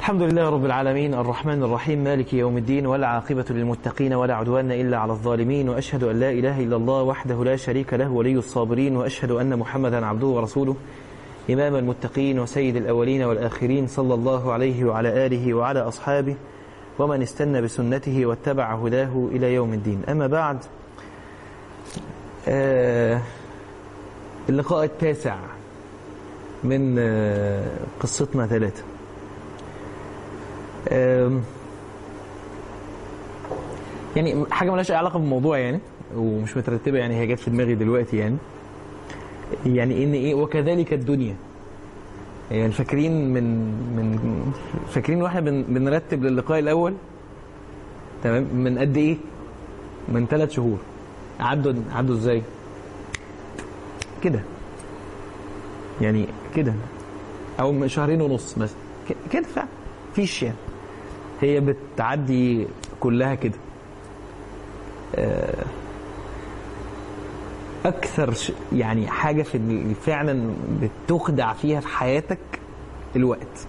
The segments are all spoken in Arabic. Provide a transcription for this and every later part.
الحمد لله رب العالمين الرحمن الرحيم مالك يوم الدين ولا عاقبة للمتقين ولا عدوان إلا على الظالمين، وأشهد أن لا إله إلا الله وحده لا شريك له ولي الصابرين، وأشهد أن محمدا عبده ورسوله إمام المتقين وسيد الأولين والآخرين، صلى الله عليه وعلى آله وعلى أصحابه ومن استنى بسنته واتبع هداه إلى يوم الدين. أما بعد، اللقاء التاسع من قصتنا 3. يعني حاجة ملهاش علاقة بالموضوع يعني، ومش مترتبة يعني، هي جت في دماغي دلوقتي يعني إن إيه وكذلك الدنيا. يعني فاكرين واحنا بنرتب للقاء الأول، تمام؟ من قد إيه؟ من 3 شهور. عدوا إزاي؟ كده يعني، كده أو 2.5 شهر مثلا كده فعلا، فيش يعني، هي بتعدي كلها كده. أكثر يعني حاجة في فعلا بتخدع فيها في حياتك الوقت،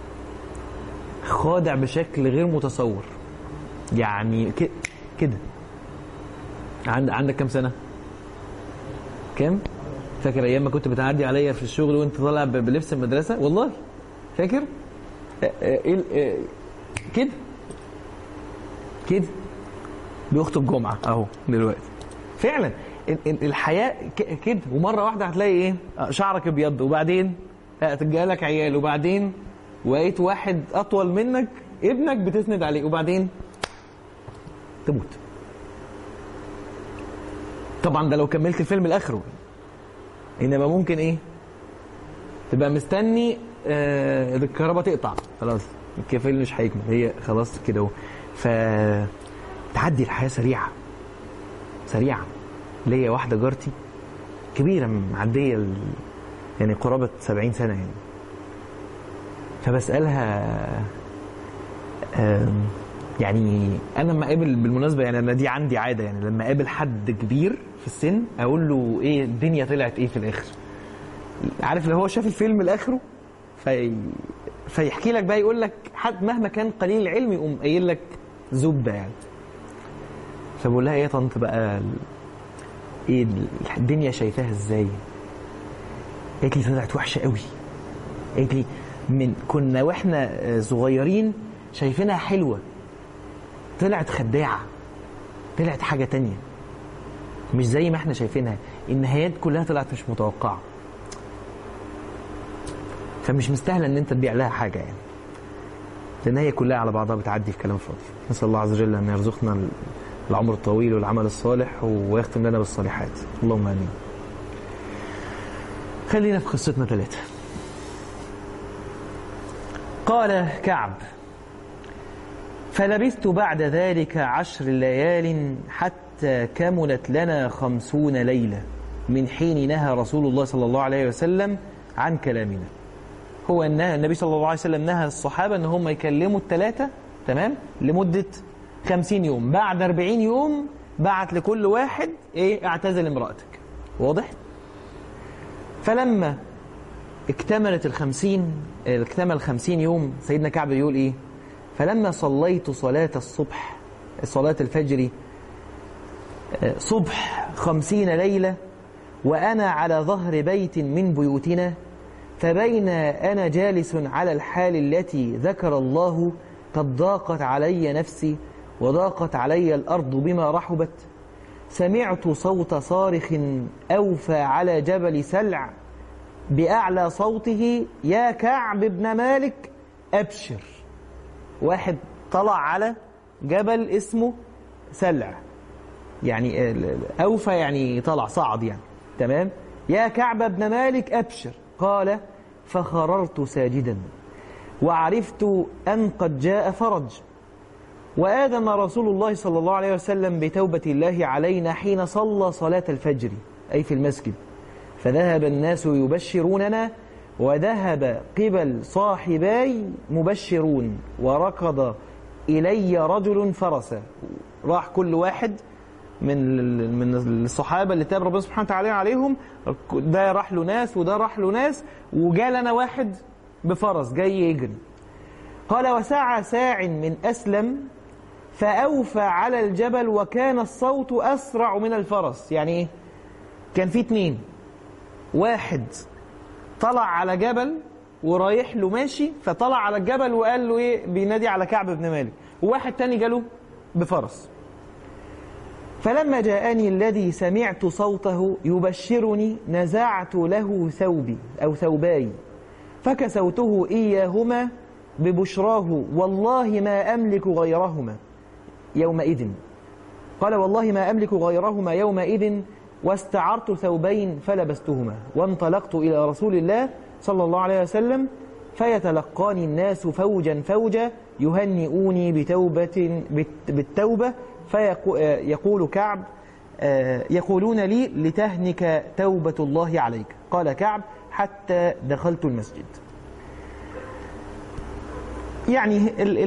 خادع بشكل غير متصور يعني. كده عندك كم سنة؟ كم؟ فاكر أيام ما كنت بتعدي عليا في الشغل وانت طالع بلبس المدرسة؟ والله فاكر؟ كده بيخطب جمعة اهو دلوقتي فعلا. الحياة كده، ومرة واحدة هتلاقي ايه؟ شعرك ابيض، وبعدين تجيلك عيال، وبعدين وقيت واحد اطول منك ابنك بتسند عليه، وبعدين تموت. طبعا ده لو كملت الفيلم لاخره، انما ممكن ايه؟ تبقى مستني الكهرباء تقطع، خلاص الفيلم مش هيكمل، هي خلاص كده اهو. فتعدي الحياة سريعة. ليا واحدة جارتي كبيرة معدية يعني قرابة 70 سنة يعني، فبسألها يعني أنا لما قابل، بالمناسبة يعني أنا دي عندي عادة يعني، لما قابل حد كبير في السن أقول له إيه الدنيا طلعت إيه في الآخر، عارف لو هو شاف الفيلم لآخره فيحكي لك بقى، يقول لك حد مهما كان قليل العلم يقوم قايل لك زبدة يعني. فبقول لها ايه يا طنط بقى، ايه الدنيا شايفاها ازاي؟ قالت لي طلعت وحشة قوي. قالت لي كنا واحنا صغيرين شايفينها حلوة، طلعت خداعة، طلعت حاجة تانية مش زي ما احنا شايفينها، النهايات كلها طلعت مش متوقعة، فمش مستاهله ان انت تبيع لها حاجه يعني، لان هي كلها على بعضها بتعدي في كلام فاضي. نسال الله عز وجل ان يرزقنا العمر الطويل والعمل الصالح ويختم لنا بالصالحات، اللهم امين. خلينا في قصتنا 3. قال كعب: فلبثت بعد ذلك 10 ليال حتى كملت لنا 50 ليلة من حين نهى رسول الله صلى الله عليه وسلم عن كلامنا. هو النبي صلى الله عليه وسلم نهى الصحابة ان هم يكلموا ال3 تمام لمدة 50 يوم. بعد 40 يوم بعت لكل واحد ايه؟ اعتزل امرأتك. واضح؟ فلما اكتمل 50 يوم، سيدنا كعب يقول ايه؟ فلما صليت صلاة الصبح، صلاة الفجر، صبح 50 ليلة، وأنا على ظهر بيت من بيوتنا، فبين أنا جالس على الحال التي ذكر الله قد ضاقت علي نفسي وضاقت علي الأرض بما رحبت، سمعت صوت صارخ أوفى على جبل سلع بأعلى صوته: يا كعب بن مالك أبشر. واحد طلع على جبل اسمه سلع، يعني أوفى يعني طلع، صعد يعني، تمام؟ يا كعب بن مالك أبشر. قال: فخررت ساجدا وعرفت أن قد جاء فرج، وآذن رسول الله صلى الله عليه وسلم بتوبة الله علينا حين صلى صلاة الفجر، أي في المسجد، فذهب الناس يبشروننا، وذهب قبل صاحباي مبشرون، وركض إلي رجل فرسا. راح كل واحد من الصحابة اللي تاب ربنا سبحانه وتعالى عليهم، ده راح له ناس وده راح له ناس، وجال أنا واحد بفرس جاي يجري، قال وسعى ساع من أسلم فأوفى على الجبل وكان الصوت أسرع من الفرس. يعني إيه؟ كان في 2، واحد طلع على جبل ورايح له ماشي، فطلع على الجبل وقال له إيه، بينادي على كعب بن مالك، وواحد تاني جاله بفرس. فلما جاءني الذي سمعت صوته يبشرني نزعت له ثوبي أو ثوباي فكسوته إياهما ببشراه والله ما أملك غيرهما يومئذ. قال والله ما أملك غيرهما يومئذ واستعرت ثوبين فلبستهما وانطلقت إلى رسول الله صلى الله عليه وسلم فيتلقاني الناس فوجا فوجا يهنئوني بالتوبة فيقول كعب يقولون لي لتهنك توبة الله عليك. قال كعب حتى دخلت المسجد. يعني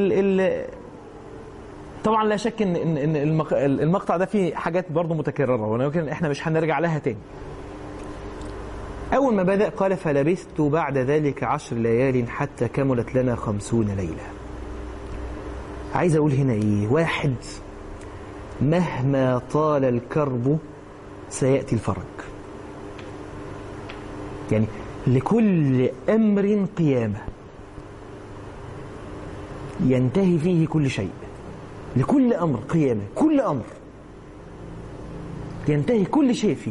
طبعا لا شك ان المقطع ده فيه حاجات برضو متكررة ولكن احنا مش هنرجع لها تاني. أول ما بدأ قال فلبثت بعد ذلك 10 ليال حتى كملت لنا 50 ليلة. عايز أقول هنا إيه؟ واحد، مهما طال الكرب سيأتي الفرج. يعني لكل أمر قيامة ينتهي فيه كل شيء. لكل أمر قيامة، كل أمر ينتهي كل شيء فيه.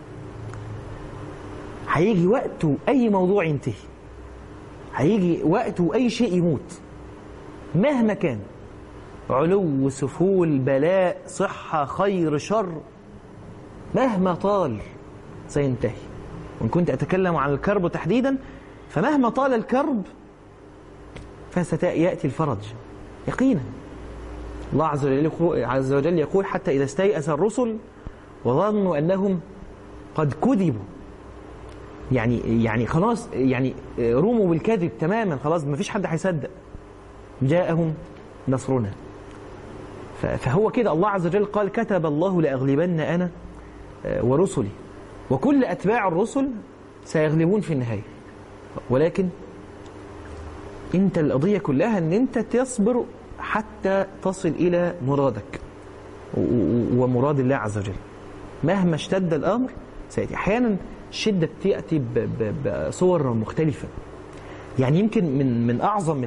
هيجي وقته أي موضوع ينتهي، هيجي وقته أي شيء يموت مهما كان، علو سفول بلاء صحة خير شر، مهما طال سينتهي. وإن كنت أتكلم عن الكرب تحديدا فمهما طال الكرب فسيأتي الفرج يقينا. الله عز وجل يقول حتى إذا استيأس الرسل وظنوا أنهم قد كذبوا، يعني خلاص، يعني روموا بالكذب تماما، خلاص ما فيش حد هيصدق، جاءهم نصرنا. فهو كده الله عز وجل قال كتب الله لأغلبن أنا ورسلي، وكل أتباع الرسل سيغلبون في النهاية. ولكن انت القضية كلها ان انت تصبر حتى تصل إلى مرادك ومراد الله عز وجل مهما اشتد الأمر سيأتي. أحيانا الشدة بتأتي بصور مختلفة. يعني يمكن من أعظم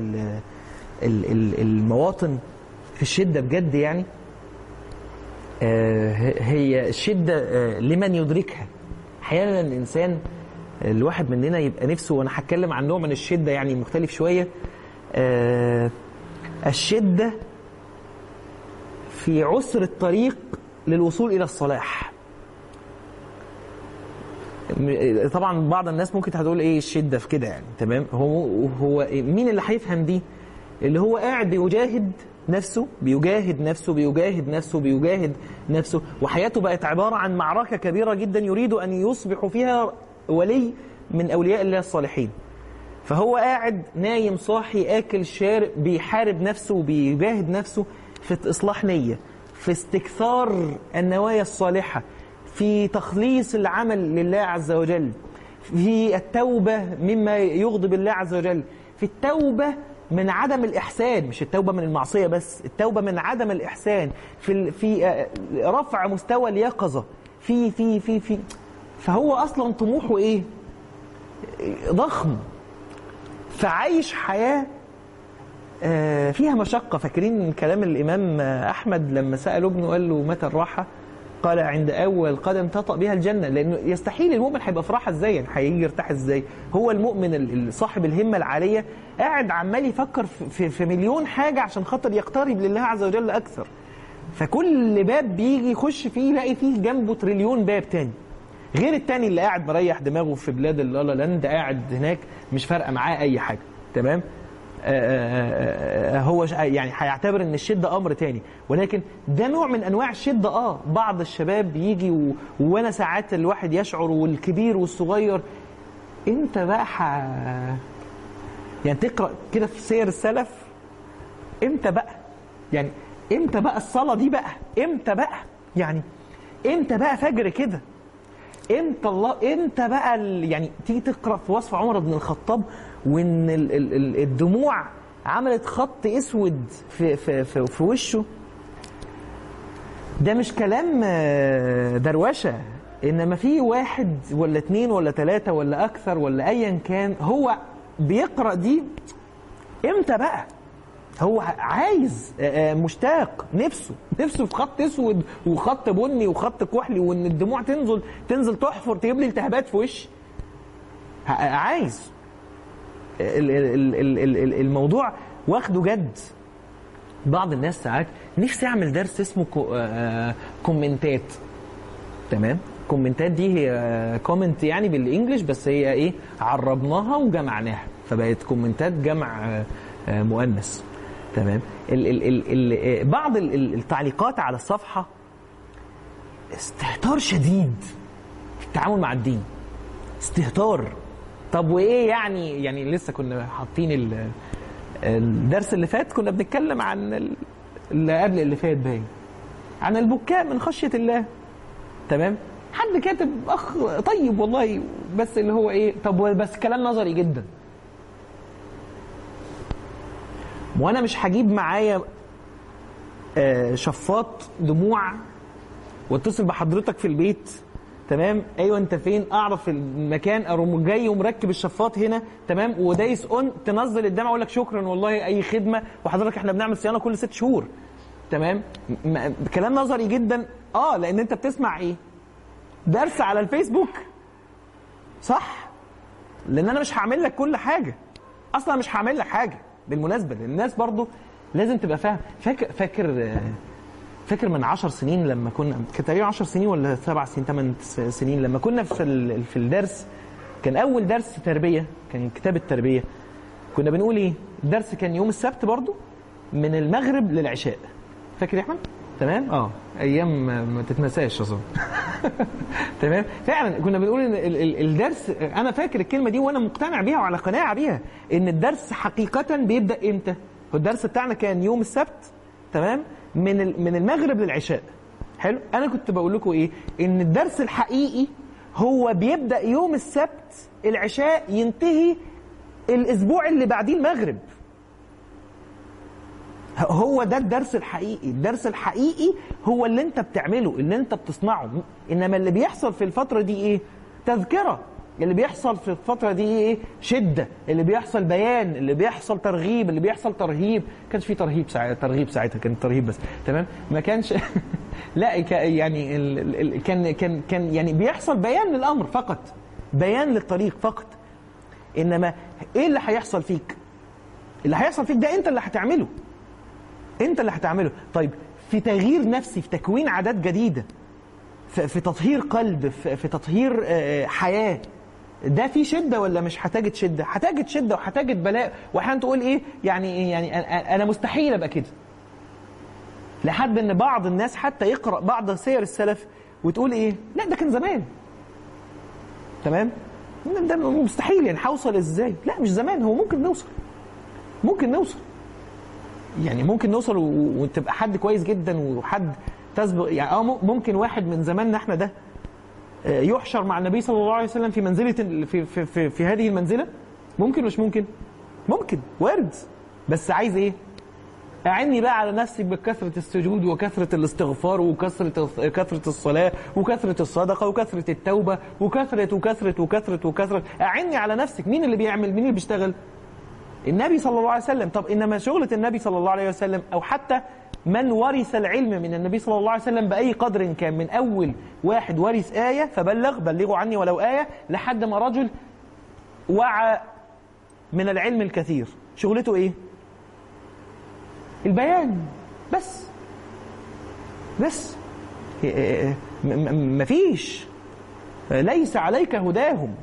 المواطن في الشدة بجد يعني هي الشدة لمن يدركها. أحيانا الإنسان الواحد مننا يبقى نفسه، وأنا هتكلم عن نوع من الشدة يعني مختلف شوية، الشدة في عسر الطريق للوصول إلى الصلاح. طبعا بعض الناس ممكن هتقول ايه الشدة في كده يعني، تمام؟ هو مين اللي هيفهم دي؟ اللي هو قاعد بيجاهد نفسه وحياته بقت عبارة عن معركة كبيرة جدا يريد أن يصبح فيها ولي من أولياء الله الصالحين. فهو قاعد نايم صاحي آكل شارب، بيحارب نفسه وبيجاهد نفسه في إصلاح نية، في استكثار النوايا الصالحة، في تخليص العمل لله عز وجل، في التوبة مما يغضب الله عز وجل، في التوبة من عدم الإحسان، مش التوبة من المعصية بس، التوبة من عدم الإحسان، في رفع مستوى اليقظة، في فهو أصلا طموحه إيه؟ ضخم. فعايش حياة فيها مشقة. فاكرين كلام الإمام أحمد لما سأل ابنه قال له متى الراحة؟ قال عند أول قدم تطأ بها الجنة. لأنه يستحيل المؤمن هيبقى في راحة إزاي؟ يعني هيجي يرتاح إزاي؟ هو المؤمن صاحب الهمة العالية قاعد عمال يفكر في مليون حاجة عشان خاطر يقترب لله عز وجل أكثر. فكل باب بيجي يخش فيه يلاقي فيه جنبه تريليون باب تاني، غير التاني اللي قاعد مريح دماغه في بلاد اللالا لاند، قاعد هناك مش فارقة معاه أي حاجة، تمام؟ هو يعني هيعتبر ان الشدة امر تاني. ولكن ده نوع من انواع الشدة. بعض الشباب يجي وانا ساعات الواحد يشعر، والكبير والصغير، انت بقى يعني تقرأ كده في سير السلف، امتى بقى يعني امتى بقى الصلاة دي بقى، امتى بقى يعني امتى بقى فجر كده، امتى الله، امتى بقى يعني تيجي تقرأ في وصف عمر بن الخطاب وان الدموع عملت خط اسود في وشه. ده مش كلام دروشه، انما في واحد ولا 2 ولا 3 ولا اكثر ولا ايا كان هو بيقرأ دي امتى بقى؟ هو عايز مشتاق، نفسه في خط اسود وخط بني وخط كحلي، وان الدموع تنزل تحفر تجيب لي التهابات في وشي. عايز الموضوع واخده جد. بعض الناس ساعات نفسي اعمل درس اسمه كومنتات. تمام؟ كومنتات دي هي كومنت يعني بالانجلش، بس هي ايه، عربناها وجمعناها فبقت كومنتات جمع مؤنث. تمام؟ بعض التعليقات على الصفحه استهتار شديد في التعامل مع الدين. استهتار. طب وايه يعني لسه كنا حاطين الدرس اللي فات كنا بنتكلم عن اللي قبل اللي فات باين عن البكاء من خشيه الله. تمام؟ حد كاتب اخ طيب والله، بس اللي هو ايه، طب بس كلام نظري جدا، وانا مش هجيب معايا شفاط دموع واتصل بحضرتك في البيت. تمام؟ ايوه انت فين؟ اعرف المكان، اروح جاي ومركب الشفاط هنا. تمام؟ ودايس اون تنزل الدمع اقول لك شكرا والله اي خدمه، وحضرتك احنا بنعمل صيانه كل 6 شهور. تمام؟ كلام نظري جدا. لان انت بتسمع ايه؟ درس على الفيسبوك، صح؟ لان انا مش هعمل لك كل حاجه، اصلا مش هعمل لك حاجه بالمناسبه. الناس برضو لازم تبقى فاهم. فاكر من 10 سنين لما كنا، كان تقريبا 10 سنين ولا 7 سنين 8 سنين، لما كنا في الدرس، كان اول درس تربيه، كان كتاب التربيه. كنا بنقول ايه؟ الدرس كان يوم السبت برضو من المغرب للعشاء. فاكر يا احمد؟ تمام؟ ايام ما تتنساش اظن. تمام؟ فعلا كنا بنقول ان الدرس، انا فاكر الكلمه دي وانا مقتنع بيها وعلى قناعه بيها، ان الدرس حقيقه بيبدا امتى؟ هو الدرس بتاعنا كان يوم السبت. تمام؟ من المغرب للعشاء. حلو؟ انا كنت بقول لكم ايه؟ ان الدرس الحقيقي هو بيبدا يوم السبت العشاء، ينتهي الاسبوع اللي بعديه المغرب. هو ده الدرس الحقيقي. الدرس الحقيقي هو اللي انت بتعمله، اللي انت بتصنعه. انما اللي بيحصل في الفترة دي ايه؟ تذكرة. اللي بيحصل في الفترة دي ايه؟ شدة. اللي بيحصل بيان، اللي بيحصل ترغيب، اللي بيحصل ترهيب. كانش في ترغيب ساعتها، كان ترهيب بس. تمام؟ ما كانش لا يعني كان يعني بيحصل بيان للأمر فقط، بيان للطريق فقط. انما ايه اللي هيحصل فيك؟ اللي هيحصل فيك ده انت اللي هتعمله. انت اللي هتعمله. طيب في تغيير نفسي، في تكوين عادات جديدة، في تطهير قلب، في تطهير حياة، ده في شدة ولا مش هتجد شدة؟ هتجد شدة وهتجد بلاء. واحيانا تقول ايه يعني انا مستحيل ابقى كده، لحد ان بعض الناس حتى يقرأ بعض سير السلف وتقول ايه، لا ده كان زمان. تمام؟ ده مستحيل، يعني هوصل ازاي؟ لا مش زمان، هو ممكن نوصل يعني ممكن نوصل وتبقى حد كويس جدا وحد تسبق يعني. ممكن واحد من زماننا احنا ده يحشر مع النبي صلى الله عليه وسلم في منزلة في هذه المنزلة. ممكن مش ممكن؟ ممكن، وارد. بس عايز ايه؟ اعني بقى على نفسي بكثرة السجود وكثرة الاستغفار وكثرة الصلاة وكثرة الصدقة وكثرة التوبة وكثرة. اعني على نفسك. مين اللي بيعمل؟ مين اللي بيشتغل؟ النبي صلى الله عليه وسلم. طب إنما شغلة النبي صلى الله عليه وسلم، أو حتى من ورث العلم من النبي صلى الله عليه وسلم بأي قدر كان، من أول واحد ورث آية بلغوا عني ولو آية، لحد ما رجل وعى من العلم الكثير، شغلته إيه؟ البيان بس مفيش، ليس عليك هداهم،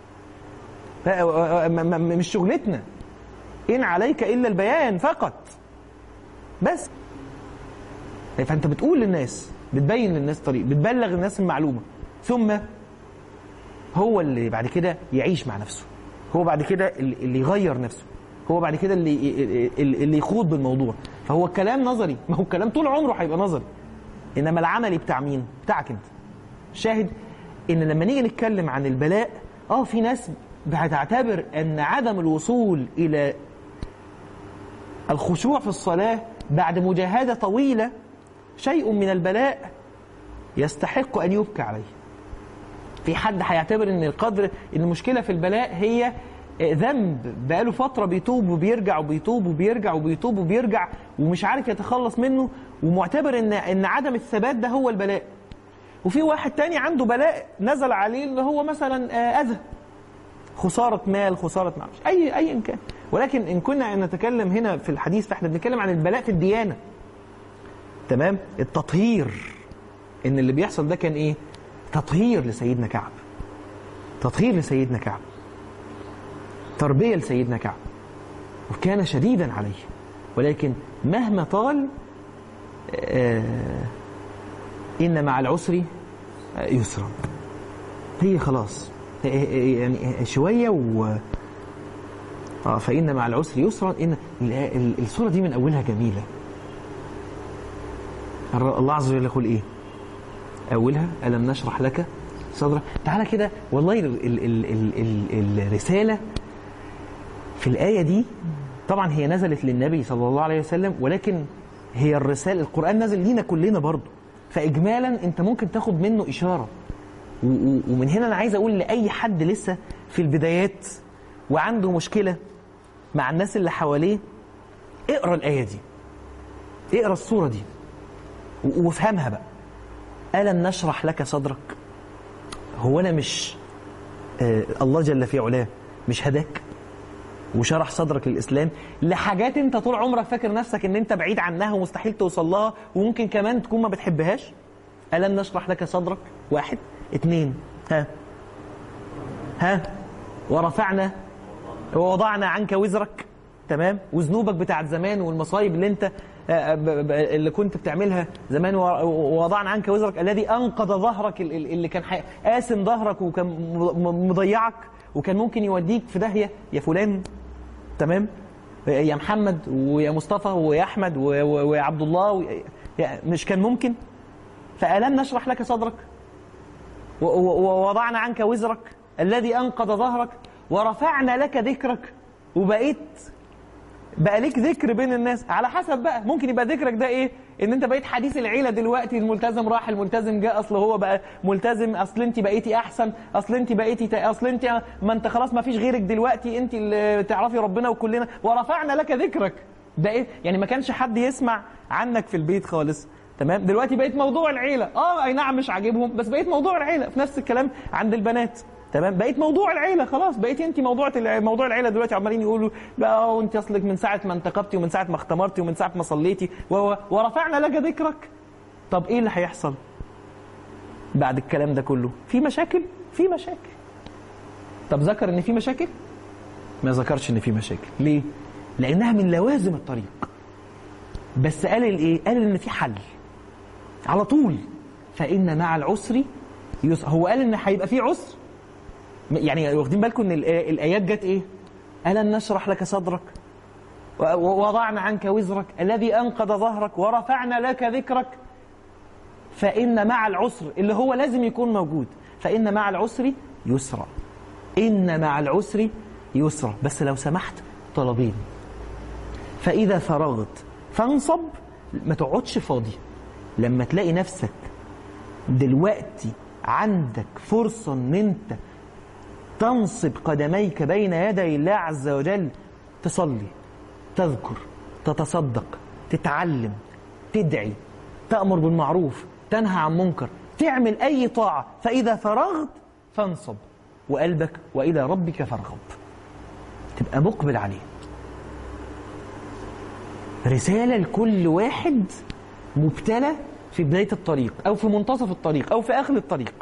مش شغلتنا، إن عليك إلا البيان فقط بس. فأنت بتقول للناس، بتبين للناس طريق، بتبلغ الناس المعلومة، ثم هو اللي بعد كده يعيش مع نفسه، هو بعد كده اللي يغير نفسه، هو بعد كده اللي يخوض بالموضوع. فهو الكلام نظري، ما هو الكلام طول عمره هيبقى نظري، إنما العملي بتاع مين؟ بتاعك أنت. شاهد إن لما نيجي نتكلم عن البلاء، في ناس هتعتبر أن عدم الوصول إلى الخشوع في الصلاة بعد مجاهدة طويلة شيء من البلاء يستحق أن يبكى عليه. في حد هيعتبر ان المشكلة في البلاء هي ذنب بقاله فترة بيتوب وبيرجع وبيتوب وبيرجع وبيتوب وبيرجع ومش عارف يتخلص منه، ومعتبر ان عدم الثبات ده هو البلاء. وفي واحد تاني عنده بلاء نزل عليه اللي هو مثلا أذى، خسارة مال، خسارة معرفش أي كان. ولكن إن كنا نتكلم هنا في الحديث فإحنا بنتكلم عن البلاء في الديانة، تمام؟ التطهير، إن اللي بيحصل ده كان إيه؟ تطهير لسيدنا كعب، تطهير لسيدنا كعب، تربية لسيدنا كعب، وكان شديدا عليه. ولكن مهما طال إن مع العسر يسرا، هي خلاص يعني شوية فإن مع العسر يسرا. إن السورة دي من أولها جميلة. الله عز وجل يقول إيه؟ أولها ألم نشرح لك صدرك. تعالى كده والله الرسالة في الآية دي طبعا هي نزلت للنبي صلى الله عليه وسلم، ولكن هي الرسالة، القرآن نزل لينا كلنا برضو، فإجمالا أنت ممكن تاخد منه إشارة. ومن هنا أنا عايز أقول لأي حد لسه في البدايات وعنده مشكلة مع الناس اللي حواليه، اقرأ الآية دي، اقرأ السورة دي وافهمها بقى. ألم نشرح لك صدرك؟ هو أنا مش الله جل في علاه مش هداك وشرح صدرك للإسلام لحاجات أنت طول عمرك فاكر نفسك أن أنت بعيد عنها ومستحيل توصل لها وممكن كمان تكون ما بتحبهاش؟ ألم نشرح لك صدرك؟ 1 2 ها ورفعنا ووضعنا عنك وزرك، تمام؟ وذنوبك بتاعت زمان والمصايب اللي كنت بتعملها زمان، ووضعنا عنك وزرك الذي أنقض ظهرك، اللي كان قاسم ظهرك وكان مضيعك وكان ممكن يوديك في داهية يا فلان، تمام؟ يا محمد ويا مصطفى ويا أحمد ويا عبد الله مش كان ممكن؟ فألم نشرح لك صدرك ووضعنا عنك وزرك الذي أنقض ظهرك ورفعنا لك ذكرك، بقى ليك ذكر بين الناس. على حسب بقى، ممكن يبقى ذكرك ده ايه؟ ان انت بقيت حديث العيله دلوقتي، الملتزم راح، الملتزم جاء، اصل هو بقى ملتزم، اصل انت بقيتي احسن، اصل انت بقيتي، اصل انت ما انت خلاص ما فيش غيرك دلوقتي، انت اللي تعرفي ربنا وكلنا، ورفعنا لك ذكرك. ده ايه؟ يعني ما كانش حد يسمع عنك في البيت خالص، تمام؟ دلوقتي بقيت موضوع العيله، اي نعم مش عاجبهم بس بقيت موضوع العيله. في نفس الكلام عند البنات، تمام؟ بقيت موضوع العيله خلاص، بقيتي انت موضوع العيله دلوقتي. عمالين يقولوا بقى وانت اصلك من ساعه ما انتقبتي ومن ساعه ما اختمرتي ومن ساعه ما صليتي ورفعنا لك ذكرك. طب ايه اللي هيحصل بعد الكلام ده كله؟ في مشاكل، في مشاكل. طب ذكر ان في مشاكل؟ ما ذكرش ان في مشاكل. ليه؟ لانها من لوازم الطريق. بس قال الايه؟ قال ان في حل على طول. فإن مع العسر يسر. هو قال ان هيبقى في عسر، يعني واخدين بالكم ان الايات جت ايه؟ ألم نشرح لك صدرك ووضعنا عنك وزرك الذي أنقض ظهرك ورفعنا لك ذكرك. فإن مع العسر اللي هو لازم يكون موجود، فإن مع العسر يسرا، إن مع العسر يسرا. بس لو سمحت طلبين: فإذا فرغت فانصب. ما تقعدش فاضي. لما تلاقي نفسك دلوقتي عندك فرصة ان انت تنصب قدميك بين يدي الله عز وجل، تصلي، تذكر، تتصدق، تتعلم، تدعي، تأمر بالمعروف، تنهى عن منكر، تعمل أي طاعة. فإذا فرغت فانصب وقلبك وإلى ربك فارغب، تبقى مقبل عليه. رسالة لكل واحد مبتلى في بداية الطريق أو في منتصف الطريق أو في آخر الطريق.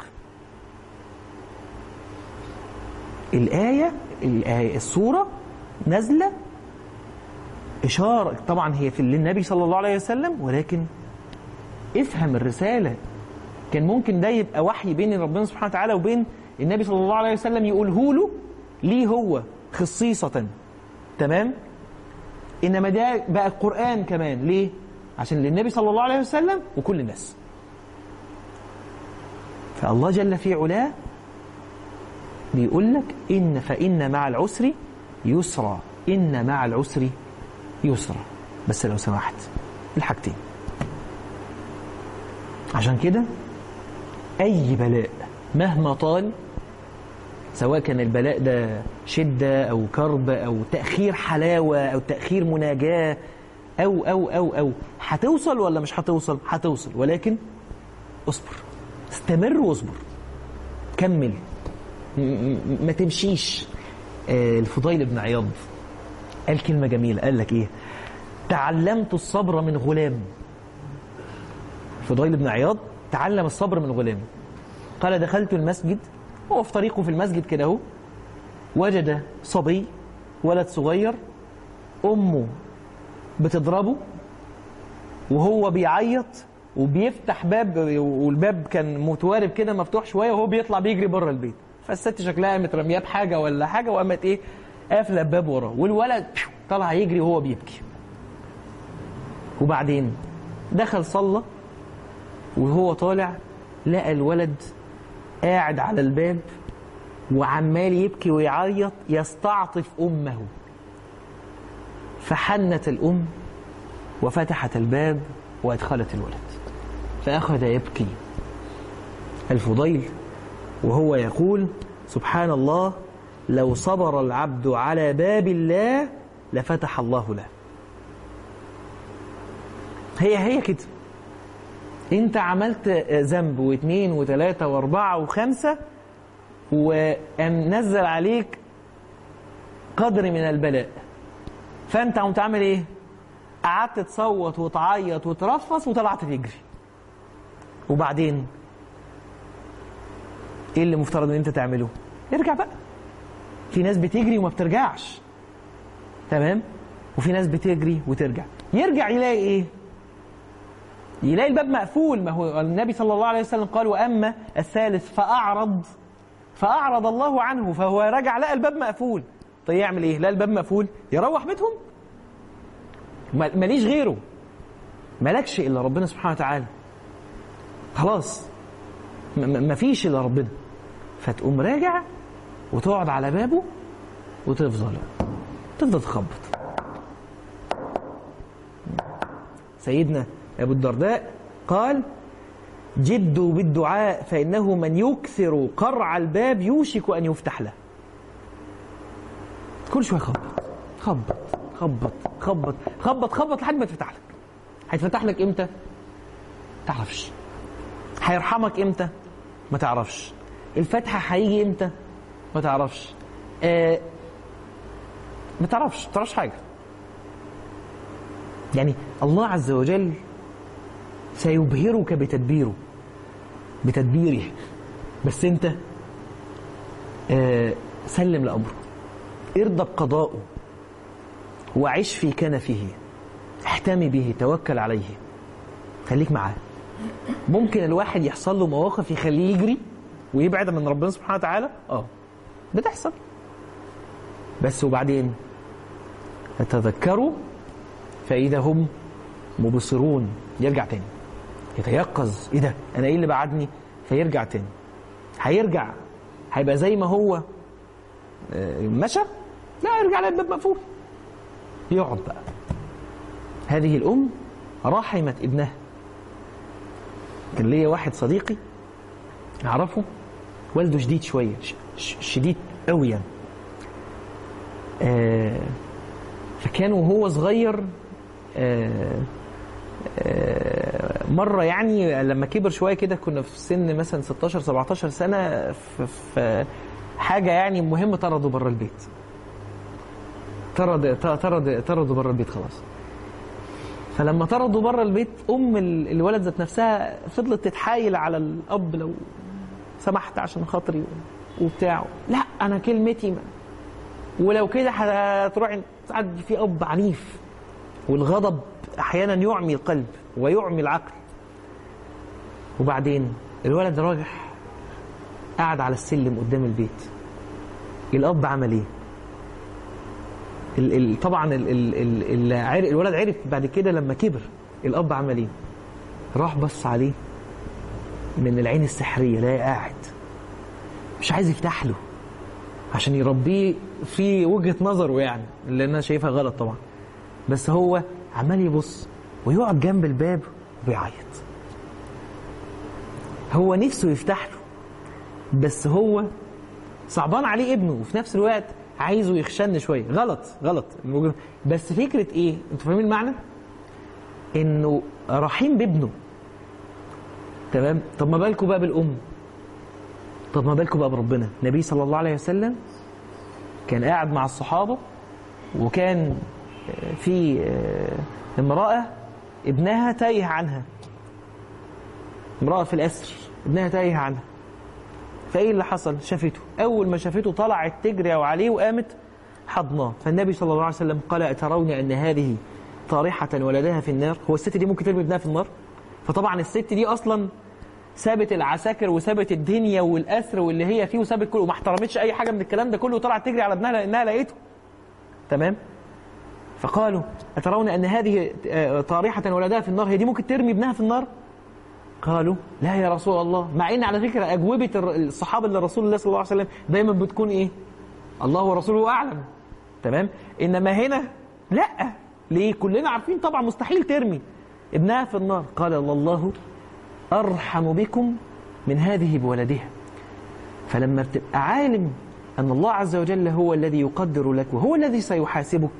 الآية السورة نازلة إشارة طبعا هي في للنبي صلى الله عليه وسلم، ولكن افهم الرسالة. كان ممكن ده يبقى وحي بين ربنا سبحانه وتعالى وبين النبي صلى الله عليه وسلم، يقوله له ليه هو خصيصة، تمام؟ إنما ده بقى القرآن كمان ليه؟ عشان للنبي صلى الله عليه وسلم وكل الناس. فالله جل في علاه بيقول لك فإن مع العسر يسرا، إن مع العسر يسرا. بس لو سمحت الحاجتين. عشان كده أي بلاء مهما طال، سواء كان البلاء ده شدة أو كرب أو تأخير حلاوة أو تأخير مناجاة أو هتوصل ولا مش هتوصل؟ هتوصل، ولكن اصبر، استمر واصبر، كمل، ما تمشيش. الفضيل بن عياض قال كلمة جميلة، قال لك إيه؟ تعلمت الصبر من غلام. الفضيل بن عياض تعلم الصبر من غلام. قال دخلت المسجد، هو في طريقه في المسجد كده اهو، وجد صبي، ولد صغير، أمه بتضربه وهو بيعيط وبيفتح باب، والباب كان متوارب كده مفتوح شوية، وهو بيطلع بيجري بره البيت. فالست شكلها مترمياه بحاجة ولا حاجة، وقامت إيه؟ قافلة الباب وراه، والولد طلع يجري وهو بيبكي. وبعدين دخل صلى، وهو طالع لقى الولد قاعد على الباب وعمال يبكي ويعيط يستعطف أمه. فحنت الأم وفتحت الباب وادخلت الولد، فأخذ يبكي الفضيل وهو يقول سبحان الله، لو صبر العبد على باب الله لفتح الله له. هي كده، انت عملت ذنب واثنين وثلاثة واربعة وخمسة، ونزل عليك قدر من البلاء، فانت قمت عامل ايه؟ قعدت تصوت وتعيط وترفص وطلعت تجري. وبعدين ايه اللي مفترض ان انت تعمله؟ ارجع بقى. في ناس بتجري وما بترجعش، تمام؟ وفي ناس بتجري وترجع. يرجع يلاقي ايه؟ يلاقي الباب مقفول. ما هو النبي صلى الله عليه وسلم قال واما الثالث فأعرض الله عنه، فهو رجع لقى الباب مقفول. طيب يعمل ايه؟ لقى الباب مقفول، يروح بيتهم، ماليش غيره، مالكش الا ربنا سبحانه وتعالى، خلاص مفيش الا ربنا. فتقوم راجع وتقعد على بابه وتفضل تخبط. سيدنا أبو الدرداء قال جدوا بالدعاء فإنه من يكثر قرع الباب يوشك أن يفتح له. كل شوية خبط لحد ما تفتح لك. هيتفتح لك إمتى؟ تعرفش. هيرحمك إمتى؟ ما تعرفش. الفتحة هيجي إمتى؟ ما تعرفش. ما تعرفش حاجة. يعني الله عز وجل سيبهرك بتدبيره، بس انت سلم لأمره، ارضى بقضائه، وعيش في كنفه، احتمي به، توكل عليه، خليك معاه. ممكن الواحد يحصل له مواقف يخليه يجري ويبعد من ربنا سبحانه وتعالى، بتحصل، بس وبعدين يتذكروا فإذا هم مبصرون، يرجع تاني، يتيقظ، ايه ده؟ انا ايه اللي بعدني؟ فيرجع تاني. هيرجع هيبقى زي ما هو مشى؟ لا، يرجع للباب مقفول، يقعد بقى. هذه الأم رحمت ابنها. كان ليا واحد صديقي أعرفه، والده شديد شوية، شديد قوي يعني. فكان وهو صغير مرة يعني لما كبر شوية كده، كنا في سن مثلا 16-17 سنة، في حاجة يعني مهم، طردوا بره البيت، طردوا بره البيت خلاص. فلما طردوا بره البيت، أم الولد ذات نفسها فضلت تتحايل على الأب، لو سمحت عشان خاطري وبتاعه، لا أنا كلمتي ولو كده هتروح. ساعات في أب عنيف، والغضب أحيانا يعمي القلب ويعمي العقل. وبعدين الولد راجح قاعد على السلم قدام البيت، الأب عمل إيه؟ طبعا الولد عرف بعد كده لما كبر الأب عمل إيه؟ راح بص عليه من العين السحرية، لا قاعد مش عايز يفتح له عشان يربيه في وجهة نظره، يعني اللي أنا شايفها غلط طبعا، بس هو عمال يبص ويقعد جنب الباب ويعيط. هو نفسه يفتح له بس هو صعبان عليه ابنه، وفي نفس الوقت عايزه يخشن شويه. غلط بس فكره ايه؟ انتوا فاهمين المعنى؟ انه رحيم بابنه. تمام. طب ما بالكم بقى بالام؟ طب ما بالكم بقى بربنا؟ النبي صلى الله عليه وسلم كان قاعد مع الصحابه، وكان في امراه ابنها تايه عنها، امراه في الاسر ابنها تايه عنها. فايه اللي حصل؟ شافته. اول ما شافته طلعت تجري عليه وقامت حضناه. فالنبي صلى الله عليه وسلم قال: اترون ان هذه طارحه ولدها في النار؟ هو الست دي ممكن ترمي ابنها في النار؟ فطبعا الست دي اصلا سابت العساكر وسابت الدنيا والاسر واللي هي فيه وسابت كله، وما احترمتش اي حاجه من الكلام ده كله، وطلعت تجري على ابنها لانها لقيته. تمام. فقالوا: اترون ان هذه طارحه ولدها في النار؟ هي دي ممكن ترمي ابنها في النار؟ قالوا: لا يا رسول الله. مع ان على فكره اجوبه الصحابه لرسول الله صلى الله عليه وسلم دايما بتكون ايه؟ الله ورسوله اعلم. تمام. انما هنا لا. ليه؟ كلنا عارفين طبعا مستحيل ترمي ابنها في النار. قال: الله ارحم بكم من هذه بولدها. فلما بتبقى عالم ان الله عز وجل هو الذي يقدر لك وهو الذي سيحاسبك،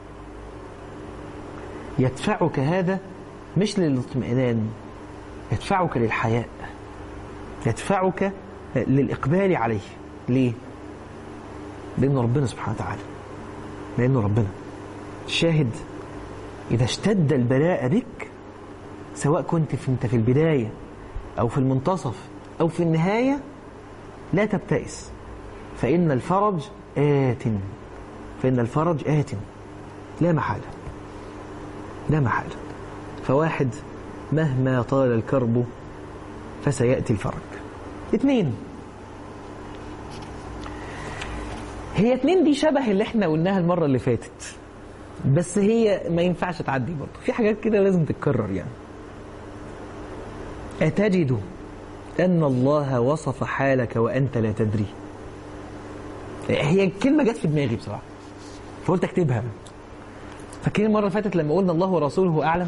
يدفعك هذا مش للاطمئنان، يدفعك للحياء، يدفعك للإقبال عليه. ليه؟ لأنه ربنا سبحانه وتعالى، لأنه ربنا. الشاهد: إذا اشتد البلاء بك، سواء كنت انت في البداية أو في المنتصف أو في النهاية، لا تبتئس، فإن الفرج آت. فإن الفرج آت لا محالة، لا محالة. فواحد: مهما طال الكرب فسيأتي الفرج. 2. هي 2 دي شبه اللي احنا قلناها المرة اللي فاتت، بس هي ما ينفعش تعدي برضه، في حاجات كده لازم تتكرر. يعني أتجد أن الله وصف حالك وأنت لا تدري؟ هي كلمة جت في دماغي بصراحة فقلت أكتبها. فاكرين المرة اللي فاتت لما قلنا الله ورسوله أعلم؟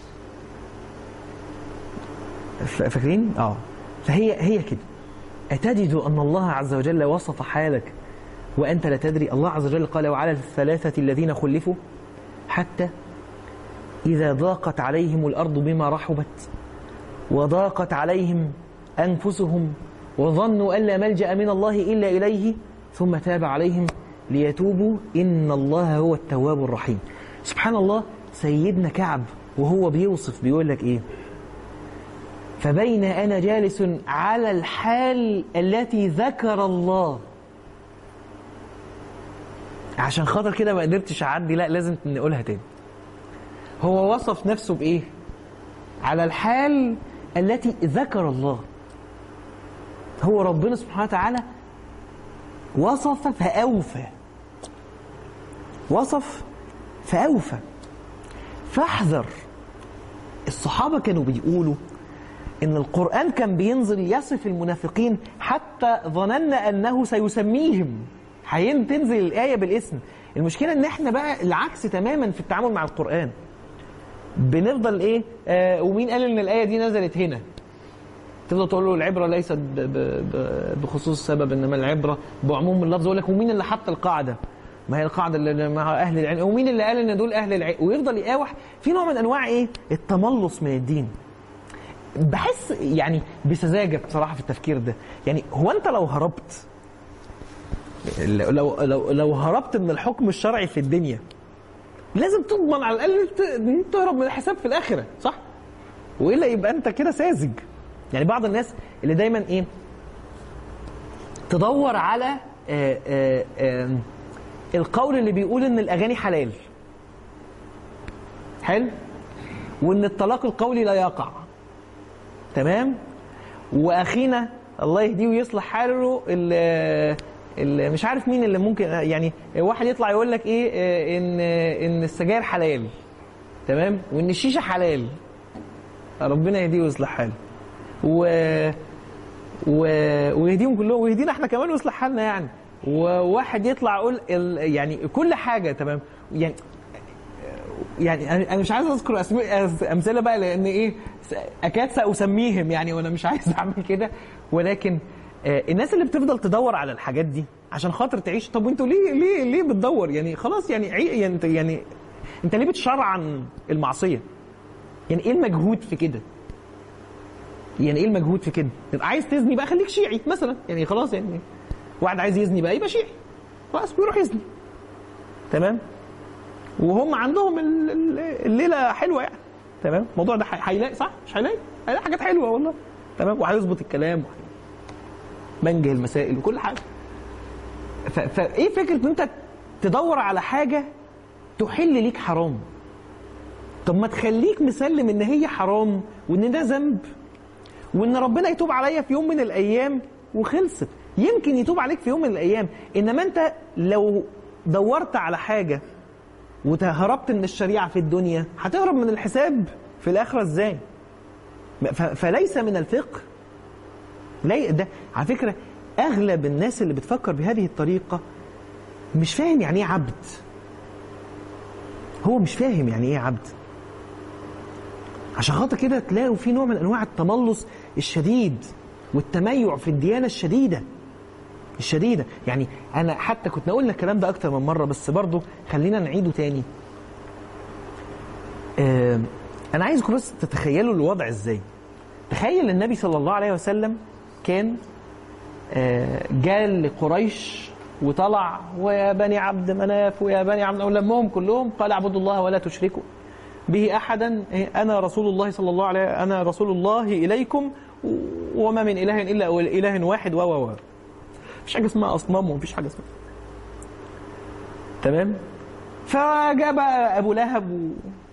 فاكرين؟ فهي كده. أتجد أن الله عز وجل وصف حالك وأنت لا تدري؟ الله عز وجل قال: وعلى الثلاثة الذين خلفوا حتى إذا ضاقت عليهم الأرض بما رحبت وضاقت عليهم أنفسهم وظنوا أن لا ملجأ من الله إلا إليه ثم تاب عليهم ليتوبوا إن الله هو التواب الرحيم. سبحان الله. سيدنا كعب وهو بيوصف بيقول لك إيه؟ فبين أنا جالس على الحال التي ذكر الله. عشان خاطر كده ما قدرتش أعدي، لا لازم نقولها تاني. هو وصف نفسه بإيه؟ على الحال التي ذكر الله. هو ربنا سبحانه وتعالى وصف فأوفى، وصف فأوفى. فاحذر. الصحابة كانوا بيقولوا إن القرآن كان بينزل يصف المنافقين حتى ظننا أنه سيسميهم، تنزل الآية بالاسم. المشكلة إن إحنا بقى العكس تماما في التعامل مع القرآن. بنفضل إيه؟ ومين قال إن الآية دي نزلت هنا؟ تفضل تقول له العبرة ليست بخصوص السبب، إنما العبرة بعموم اللفظ. يقول لك ومين اللي حط القاعدة؟ ما هي القاعدة اللي مع أهل العلم. ومين اللي قال إن دول أهل العلم؟ ويفضل يقاوح في نوع من أنواع إيه؟ التملص من الدين. بحس يعني بسذاجة بصراحة في التفكير ده. يعني هو أنت لو هربت، لو هربت من الحكم الشرعي في الدنيا، لازم تضمن على الأقل تهرب من الحساب في الآخرة، صح؟ وإلا يبقى أنت كده ساذج. يعني بعض الناس اللي دايما إيه؟ تدور على القول اللي بيقول إن الأغاني حلال، حلو، وإن الطلاق القولي لا يقع، تمام. واخينا الله يهديه ويصلح حاله اللي مش عارف مين اللي ممكن يعني واحد يطلع يقول لك ايه ان السجاير حلال، تمام، وان الشيشه حلال. ربنا يهديه ويصلح حاله ويهديهم كلهم ويهدينا احنا كمان ويصلح حالنا يعني. وواحد يطلع يقول يعني كل حاجه تمام يعني. يعني انا مش عايز اذكر امثله بقى، لان ايه اكاد ساسميهم يعني، وانا مش عايز اعمل كده. ولكن الناس اللي بتفضل تدور على الحاجات دي عشان خاطر تعيش، طب وانتوا ليه بتدور؟ يعني خلاص يعني انت ليه بتشرعن المعصيه؟ يعني ايه المجهود في كده؟ يعني ايه المجهود في كده؟ تبقى عايز تزني بقى خليك شيعي مثلا، يعني خلاص يعني واحد عايز يزني بقى يبقى شيعي خلاص بيروح يزني، تمام؟ وهم عندهم الليله حلوه يعني، تمام؟ الموضوع ده هيلاقي صح مش هيلاقي حاجات حلوه والله، تمام؟ وهيظبط الكلام منجه المسائل وكل حاجه. فايه فكره ان انت تدور على حاجه تحل ليك حرام؟ طب ما تخليك مسلم ان هي حرام وان ده ذنب وان ربنا يتوب عليا في يوم من الايام وخلصت. يمكن يتوب عليك في يوم من الايام، انما انت لو دورت على حاجه وهربت من الشريعه في الدنيا هتهرب من الحساب في الاخره ازاي؟ فليس من الفقه. ده على فكره اغلب الناس اللي بتفكر بهذه الطريقه مش فاهم يعني ايه عبد. هو مش فاهم يعني ايه عبد، عشان خاطر كده تلاقوا في نوع من انواع التملص الشديد والتميع في الديانه الشديده. يعني انا حتى كنت قلنا الكلام ده اكتر من مره، بس برضو خلينا نعيده تاني. انا عايزكم بس تتخيلوا الوضع ازاي. تخيل النبي صلى الله عليه وسلم كان جاء لقريش وطلع ويا بني عبد مناف ويا بني عبد، ولمهم كلهم قال اعبدوا الله ولا تشركوا به احدا، انا رسول الله صلى الله عليه، انا رسول الله اليكم وما من اله الا اله واحد مفيش حاجه اسمها اصنام ومفيش حاجه اسمها، تمام؟ فجاء بقى ابو لهب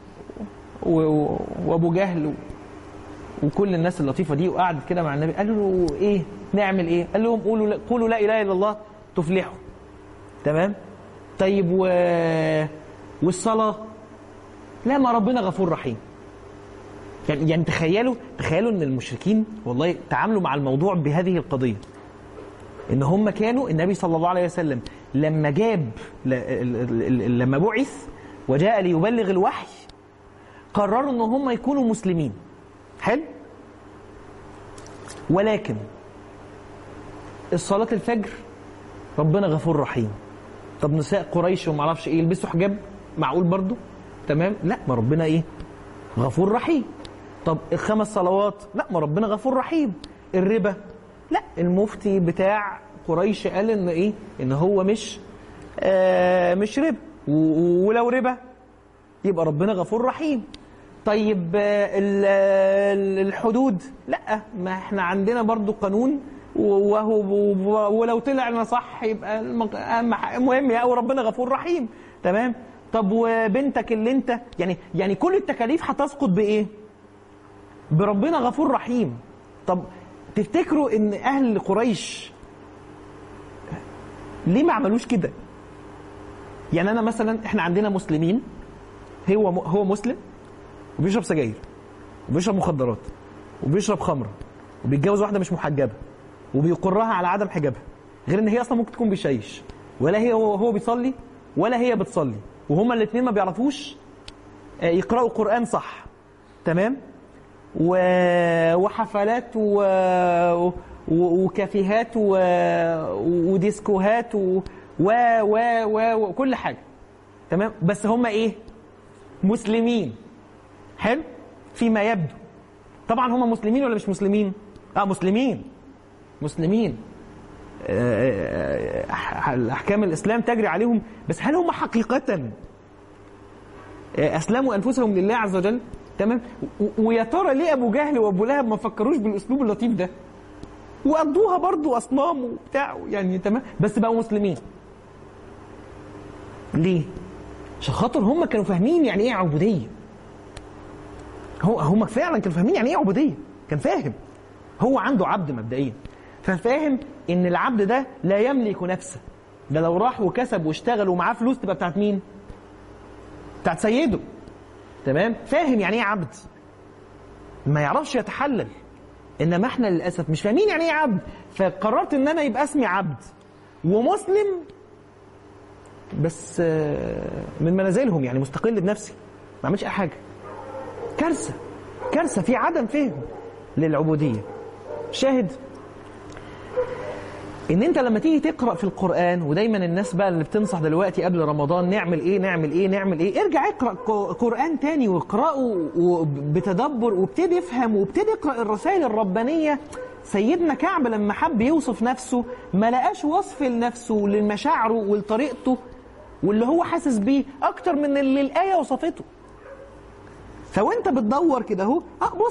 وابو جهل وكل الناس اللطيفه دي وقعدت كده مع النبي، قالوا له ايه نعمل ايه؟ قال لهم قولوا لا اله الا الله تفلحوا، تمام؟ طيب والصلاه؟ لا ما ربنا غفور رحيم. يعني تخيلوا ان المشركين والله تعاملوا مع الموضوع بهذه القضيه، ان هم كانوا النبي صلى الله عليه وسلم لما بعث وجاء ليبلغ الوحي قرروا ان هم يكونوا مسلمين. حلو؟ ولكن الصلاه الفجر ربنا غفور رحيم. طب نساء قريش وما اعرفش ايه يلبسوا حجاب، معقول برضو؟ تمام؟ لا ما ربنا ايه؟ غفور رحيم. طب الخمس صلوات؟ لا ما ربنا غفور رحيم. الربا؟ لا المفتي بتاع قريش قال ان ايه؟ ان هو مش ربا، ولو ربا يبقى ربنا غفور رحيم. طيب الحدود؟ لا ما احنا عندنا برضو قانون ولو طلعنا صح يبقى المهم يا ربنا غفور رحيم، تمام؟ طب وبنتك اللي انت يعني كل التكاليف هتسقط بايه؟ بربنا غفور رحيم. طب تفتكروا ان اهل قريش ليه ما عملوش كده؟ يعني انا مثلا احنا عندنا مسلمين، هو مسلم وبيشرب سجاير وبيشرب مخدرات وبيشرب خمر وبيتجوز واحده مش محجبه وبيقرها على عدم حجابها، غير ان هي اصلا ممكن تكون بيشيش، ولا هو بيصلي ولا هي بتصلي، وهما الاثنين ما بيعرفوش يقرأوا قرآن صح، تمام؟ وحفلات وكافيهات وديسكوهات وكل حاجة، تمام؟ بس هما ايه؟ مسلمين. حلو؟ فيما يبدو. طبعا هما مسلمين ولا مش مسلمين؟ مسلمين. احكام الاسلام تجري عليهم، بس هل هم حقيقة اسلموا انفسهم لله عز وجل؟ تمام؟ ويا ترى ليه ابو جهل وابو لهب ما فكروش بالاسلوب اللطيف ده وقضوها برضو اصنام وبتاع يعني، تمام؟ بس بقوا مسلمين. ليه؟ عشان خاطر هم كانوا فاهمين يعني ايه عبودية. هم فعلا كانوا فاهمين يعني ايه عبودية. كان فاهم، هو عنده عبد مبدئيا، ففاهم ان العبد ده لا يملك نفسه، ده لو راح وكسب واشتغل ومعاه فلوس تبقى بتاعت مين؟ بتاعت سيده، تمام؟ فاهم يعني ايه عبد، ما يعرفش يتحلل. انما احنا للاسف مش فاهمين يعني ايه عبد، فقررت ان انا يبقى اسمي عبد ومسلم بس من منازلهم، يعني مستقل بنفسي، ما عملش اي حاجه. كارثه، كارثه في عدم فهم للعبوديه. شاهد ان انت لما تيجي تقرا في القران، ودايما الناس بقى اللي بتنصح دلوقتي قبل رمضان نعمل ايه نعمل ايه نعمل ايه، ارجع اقرا قران تاني واقراه بتدبر، وابتدي افهم، وابتدي اقرا الرسائل الربانيه. سيدنا كعب لما حب يوصف نفسه ما لقاش وصف لنفسه لمشاعره ولطريقته واللي هو حاسس بيه اكتر من اللي الايه وصفته. فوانت بتدور كده اهو،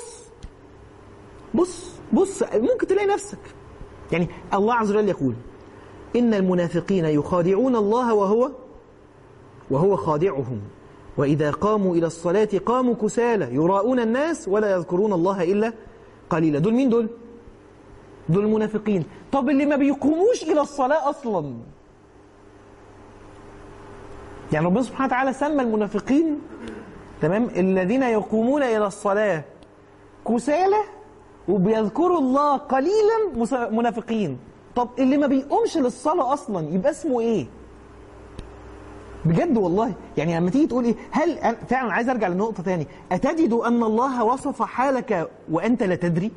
بص ممكن تلاقي نفسك. يعني الله عز وجل يقول إن المنافقين يخادعون الله وهو خادعهم وإذا قاموا إلى الصلاة قاموا كسالى يراءون الناس ولا يذكرون الله إلا قليلا. دول مين دول؟ دول المنافقين. طب اللي ما بيقوموش إلى الصلاة أصلا، يعني ربنا سبحانه وتعالى سمى المنافقين تمام الذين يقومون إلى الصلاة كسالى وبيذكروا الله قليلا منافقين. طب اللي ما بيقومش للصلاة أصلا يبقى اسمه إيه؟ بجد والله. يعني لما تيجي تقول إيه، هل فعلا عايز أرجع لنقطة تاني، أتجد أن الله وصف حالك وأنت لا تدري؟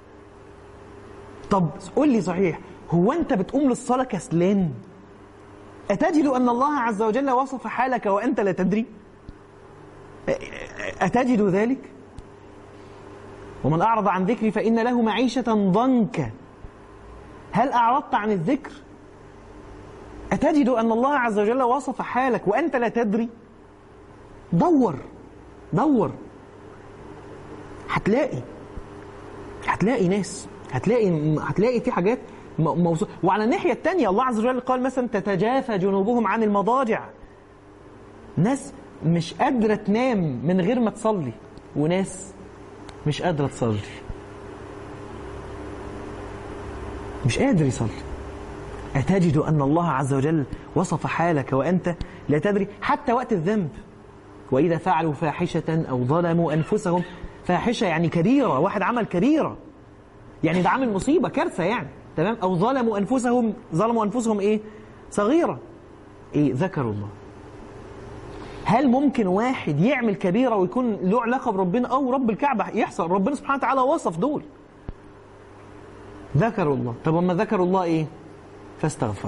طب قول لي صحيح، هو أنت بتقوم للصلاة كسلان؟ أتجد أن الله عز وجل وصف حالك وأنت لا تدري؟ أتجد ذلك؟ ومن أعرض عن ذكري فإن له معيشة ضنكا. هل أعرضت عن الذكر؟ أتجد أن الله عز وجل وصف حالك وأنت لا تدري؟ دور هتلاقي ناس، هتلاقي في حاجات موصوف. وعلى الناحية التانية الله عز وجل قال مثلا تتجافى جنوبهم عن المضاجع. ناس مش قادرة تنام من غير ما تصلي، وناس مش قادرة تصلي، مش قادر يصلي. أتجد أن الله عز وجل وصف حالك وأنت لا تدري؟ حتى وقت الذنب، وإذا فعلوا فاحشة أو ظلموا أنفسهم. فاحشة يعني كبيرة، واحد عمل كبيرة، يعني ده عامل مصيبة كارثة يعني تمام. أو ظلموا أنفسهم إيه؟ صغيرة، إيه؟ ذكروا الله. هل ممكن واحد يعمل كبيرة ويكون له علاقة بربنا أو رب الكعبة يحصل؟ ربنا سبحانه وتعالى وصف دول، ذكروا الله. طب وما ذكروا الله إيه؟ فاستغفروا.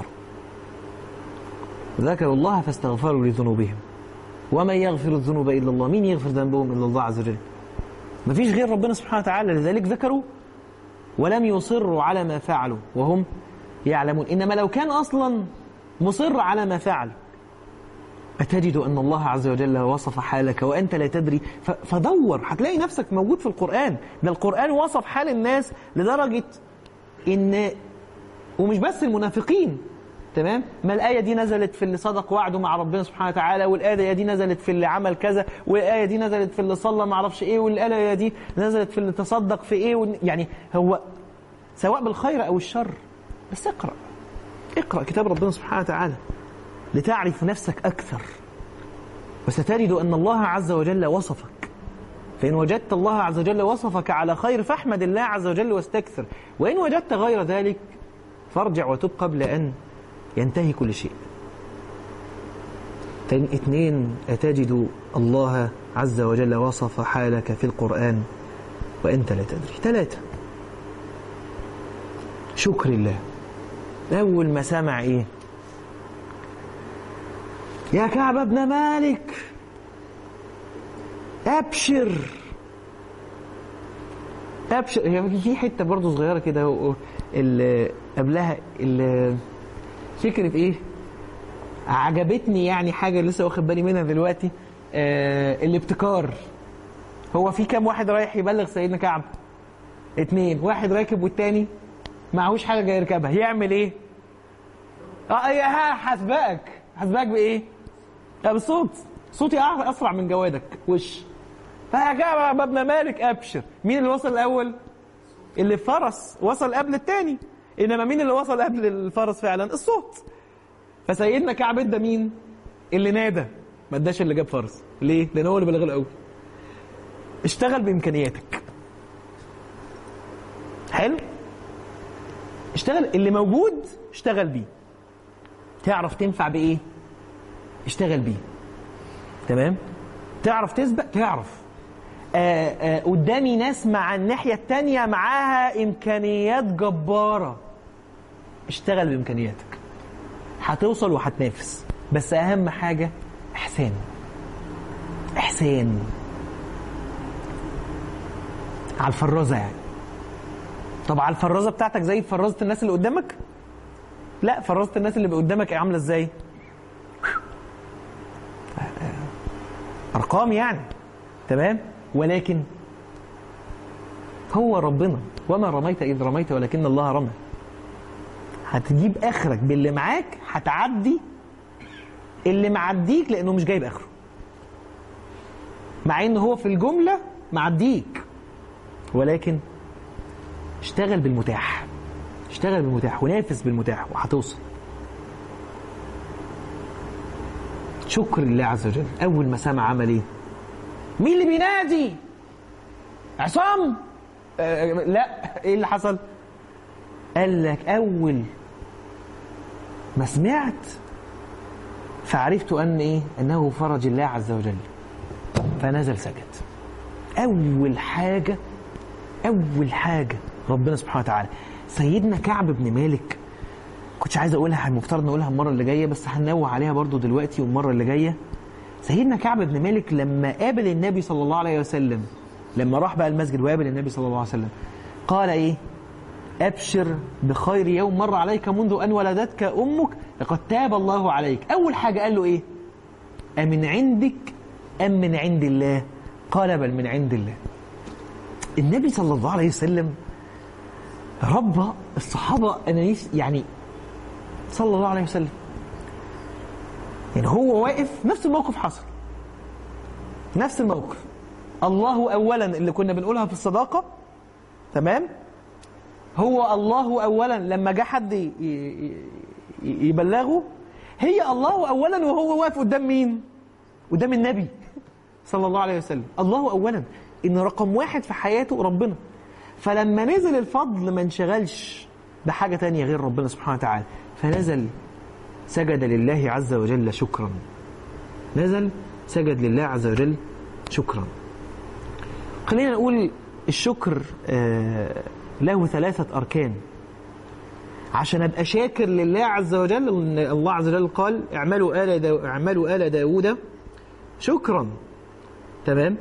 ذكروا الله فاستغفروا لذنوبهم ومن يغفر الذنوب إلا الله. مين يغفر ذنبهم إلا الله عز وجل؟ مفيش غير ربنا سبحانه وتعالى. لذلك ذكروا ولم يصروا على ما فعلوا وهم يعلمون. إنما لو كان أصلا مصر على ما فعل، أتجد أن الله عز وجل وصف حالك وأنت لا تدري؟ فدور، هتلاقي نفسك موجود في القرآن. ده القرآن وصف حال الناس لدرجة إن، ومش بس المنافقين تمام، ما الآية دي نزلت في اللي صدق وعده مع ربنا سبحانه وتعالى، والآية دي نزلت في اللي عمل كذا، والآية دي نزلت في اللي صلى ما عرفش إيه، والآية دي نزلت في اللي تصدق في إيه. يعني هو سواء بالخير أو الشر. بس اقرأ كتاب ربنا سبحانه وتعالى لتعرف نفسك أكثر، وستجد أن الله عز وجل وصفك. فإن وجدت الله عز وجل وصفك على خير فاحمد الله عز وجل واستكثر، وإن وجدت غير ذلك فارجع وتب قبل أن ينتهي كل شيء. 2 أتجد الله عز وجل وصف حالك في القرآن وأنت لا تدري. 3 شكر الله. أول ما سمع إيه؟ يا كعب بن مالك أبشر. يعني في حتة برضو صغيرة كده اللي قبلها، اللي فكرة إيه عجبتني، يعني حاجة لسه واخد بالي منها دلوقتي. الابتكار. هو في كام واحد رايح يبلغ سيدنا كعب؟ 2. واحد راكب والتاني معهوش حاجة جاي يركبها. يعمل إيه؟ حسبقك بإيه؟ بالصوت. صوتي أسرع من جوادك وش. فيا كعب ابن مالك أبشر. مين اللي وصل الأول؟ اللي فرس وصل قبل التاني. إنما مين اللي وصل قبل الفرس فعلا؟ الصوت. فسيدنا كعب ادى مين؟ اللي نادى، ما اداش اللي جاب فرس. ليه؟ لأن هو اللي بلغ الأول. اشتغل بإمكانياتك. حلو؟ اشتغل اللي موجود، اشتغل بيه. تعرف تنفع بإيه؟ اشتغل بيه. تمام؟ تعرف تسبق؟ تعرف. قدامي ناس مع الناحية التانية معاها إمكانيات جبارة، اشتغل بإمكانياتك، هتوصل وهتنافس. بس أهم حاجة إحسان. إحسان على الفرازة يعني. طب على الفرازة بتاعتك زي فرازة الناس اللي قدامك؟ لا، فرازة الناس اللي قدامك عاملة ازاي؟ أرقام يعني، تمام؟ ولكن هو ربنا، وما رميت إذ رميت ولكن الله رمى. هتجيب آخرك باللي معاك، هتعدي اللي معديك لأنه مش جايب آخره، مع إنه هو في الجملة معديك. ولكن اشتغل بالمتاح، اشتغل بالمتاح ونافس بالمتاح وهتوصل. شكر لله عز وجل. أول ما سمع عمل إيه؟ مين اللي بينادي؟ عصام؟ لا، إيه اللي حصل؟ قال لك أول ما سمعت فعرفت أن إيه؟ أنه فرج الله عز وجل، فنزل سجد. أول حاجة ربنا سبحانه وتعالى. سيدنا كعب بن مالك، كنتش عايز أقولها، المفترض نقولها المرة اللي جاية، بس هننوه عليها برضو دلوقتي والمرة اللي جاية. سيدنا كعب بن مالك لما قابل النبي صلى الله عليه وسلم، لما راح بقى المسجد وقابل النبي صلى الله عليه وسلم، قال إيه؟ أبشر بخير يوم مر عليك منذ أن ولدتك أمك، لقد تاب الله عليك. أول حاجة قال له إيه؟ أمن عندك أم من عند الله؟ قال بل من عند الله. النبي صلى الله عليه وسلم ربى الصحابة يعني صلى الله عليه وسلم، يعني هو واقف نفس الموقف حصل، نفس الموقف. الله أولا اللي كنا بنقولها في الصداقة، تمام؟ هو الله أولا لما جاء حد يبلغه، هي الله أولا وهو واقف قدام مين؟ قدام النبي صلى الله عليه وسلم. الله أولا، إن رقم واحد في حياته ربنا. فلما نزل الفضل ما انشغلش بحاجة تانية غير ربنا سبحانه وتعالى، فنزل سجد لله عز وجل شكرا. نزل سجد لله عز وجل شكرا. خلينا نقول الشكر له 3 أركان عشان أبقى شاكر لله عز وجل. الله عز وجل قال اعملوا آل داود شكرا، تمام؟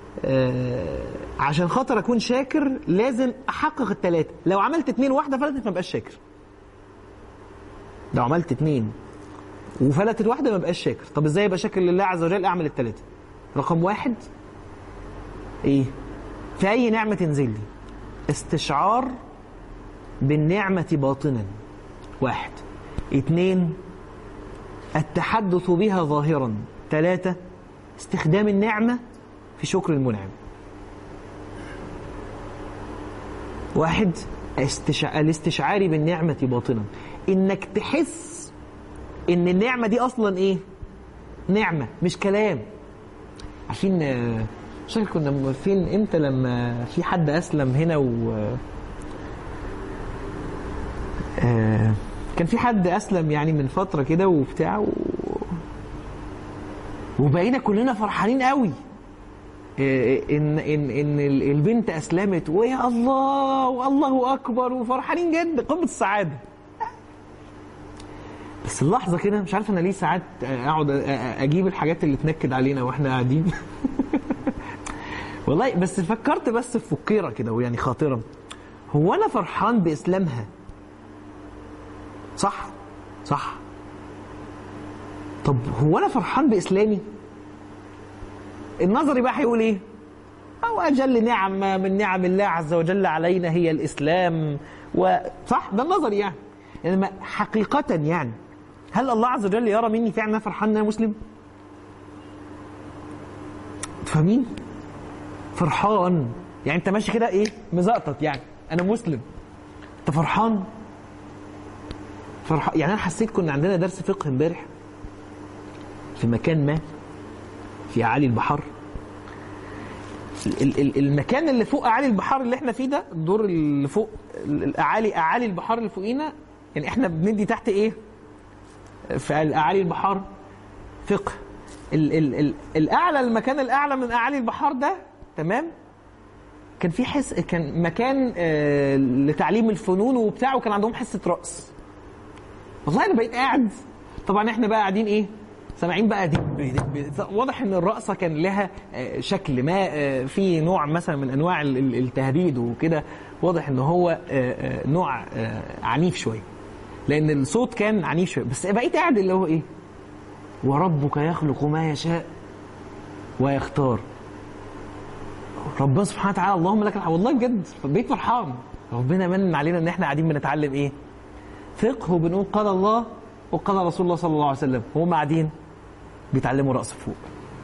عشان خاطر أكون شاكر لازم أحقق ال3. لو عملت 2 واحدة فلتت ما بقاش شاكر. لو عملت 2 وفلتت واحدة ما بقاش شاكر. طب إزاي أبقى شاكر لله عز وجل؟ أعمل ال3. رقم 1 إيه؟ في أي نعمة تنزل لي استشعار بالنعمة باطنا، 1. 2 التحدث بها ظاهرا. 3 استخدام النعمة في شكر المنعم. 1 الاستشعار بالنعمة باطنا، إنك تحس إن النعمة دي أصلا إيه؟ نعمة مش كلام. عارفين مش فاكر كنا فين امتى لما في حد أسلم هنا كان في حد أسلم يعني من فترة كده وبتاع وبقينا كلنا فرحانين قوي إن البنت أسلمت، ويا الله والله أكبر، وفرحانين جدا، قمة السعادة. بس اللحظة كده مش عارف أنا ليه ساعات أقعد أجيب الحاجات اللي تنكد علينا وإحنا قاعدين والله. بس فكرت بس في فكيرة كده ويعني خاطرة، هو أنا فرحان بإسلامها؟ صح؟ طب هو أنا فرحان بإسلامي؟ النظري بقى هيقول إيه؟ أو أجل نعمة من نعم الله عز وجل علينا هي الإسلام، صح؟ ده النظري يعني. إنما حقيقة يعني هل الله عز وجل يرى مني فعلا فرحان أنا مسلم؟ تفهمين؟ فرحان يعني أنت ماشي كده إيه؟ مزقطط يعني أنا مسلم، أنت فرحان يعني. أنا حسيت كنا عندنا درس فقه امبارح في مكان ما في أعالي البحر. المكان اللي فوق أعالي البحر اللي احنا فيه ده، الدور اللي فوق أعالي البحر اللي فوقينا، يعني احنا بندي تحت ايه في أعالي البحر؟ فقه. الاعلى، المكان الاعلى من اعالي البحار ده، تمام، كان في كان مكان لتعليم الفنون وبتاع، وكان عندهم حصه رقص. والله انا بقيت قاعد، طبعا احنا بقى قاعدين ايه، سامعين بقى واضح ان الرقصه كان لها شكل ما، في نوع مثلا من انواع التهديد وكده، واضح ان هو نوع عنيف شويه، لان الصوت كان عنيف شويه. بس بقيت قاعد اللي هو ايه، وربك يخلق ما يشاء ويختار. ربنا سبحانه وتعالى اللهم لك الحمد، والله بجد بقيت فرحان. ربنا من علينا ان احنا قاعدين بنتعلم ايه؟ فقه، وبنقول قال الله وقال رسول الله صلى الله عليه وسلم، وهم قاعدين بيتعلموا رقص فوق.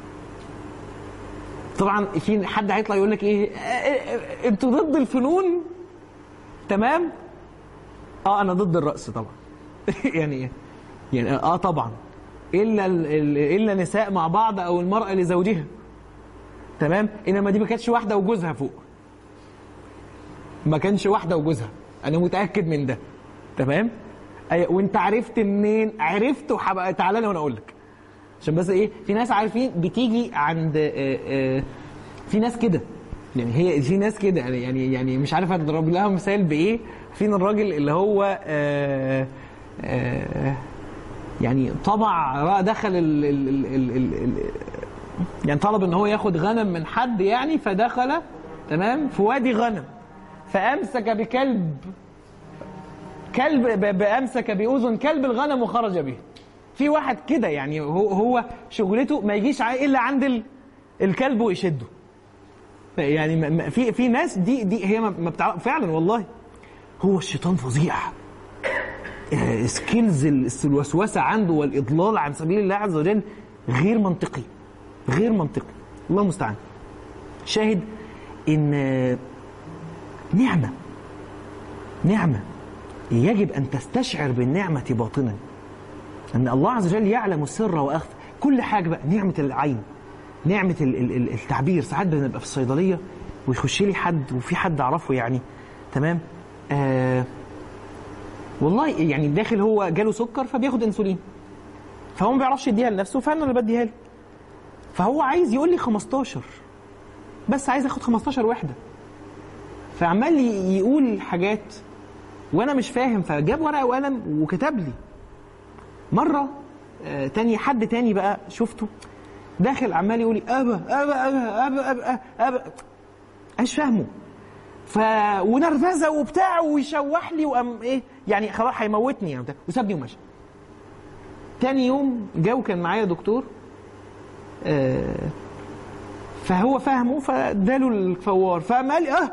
طبعا في حد هيطلع يقول لك ايه، انتوا ضد الفنون، تمام؟ انا ضد الرقص طبعا. يعني ايه؟ يعني طبعا، الا نساء مع بعض او المرأة لزوجها، تمام؟ انما دي ما كانتش واحده وجوزها فوق، ما كانش واحده وجوزها، انا متاكد من ده، تمام؟ وانت عرفت منين؟ عرفت وهبقى تعالى لي وانا اقول لك، عشان بس ايه، في ناس عارفين بتيجي عند في ناس كده، يعني هي في ناس كده، يعني مش عارف اضرب لها مثال بايه. فين الراجل اللي هو يعني طبع دخل يعني طلب ان هو ياخد غنم من حد يعني، فدخل تمام في وادي غنم، فامسك بكلب بامسك باذن كلب الغنم وخرج به. في واحد كده يعني هو شغلته ما يجيش الا عند الكلب ويشده. يعني في ناس دي هي ما بتعرف فعلا، والله هو الشيطان فظيع. سكيلز الوسوسه عنده والاضلال عن سبيل الله عز وجل غير منطقي، غير منطقي، الله المستعان. شاهد ان نعمه يجب ان تستشعر بالنعمه باطنا، ان الله عز وجل يعلم السر واخفى كل حاجه. بقى نعمه العين، نعمه التعبير. ساعات بنبقى في الصيدليه ويخش لي حد، وفي حد اعرفه يعني، تمام، والله يعني داخل هو جاله سكر فبياخد انسولين، فهو ما بيعرفش يديها لنفسه، فانا اللي بديها له. فهو عايز يقول لي 15، بس عايز اخد 15 وحده، فعمال يقول حاجات وانا مش فاهم، فجاب ورقه وقلم وكتب لي. مره تاني حد تاني بقى شفته داخل عمال يقول لي ابا ابا ابا ابا ابا ابا، مش فاهمه، ونرفزه وبتاع ويشوح لي وقام ايه يعني خلاص هيموتني يعني، وسابني ومشى. تاني يوم جاو كان معايا دكتور، فهو فاهمه فاداله الفوار، فقام قال لي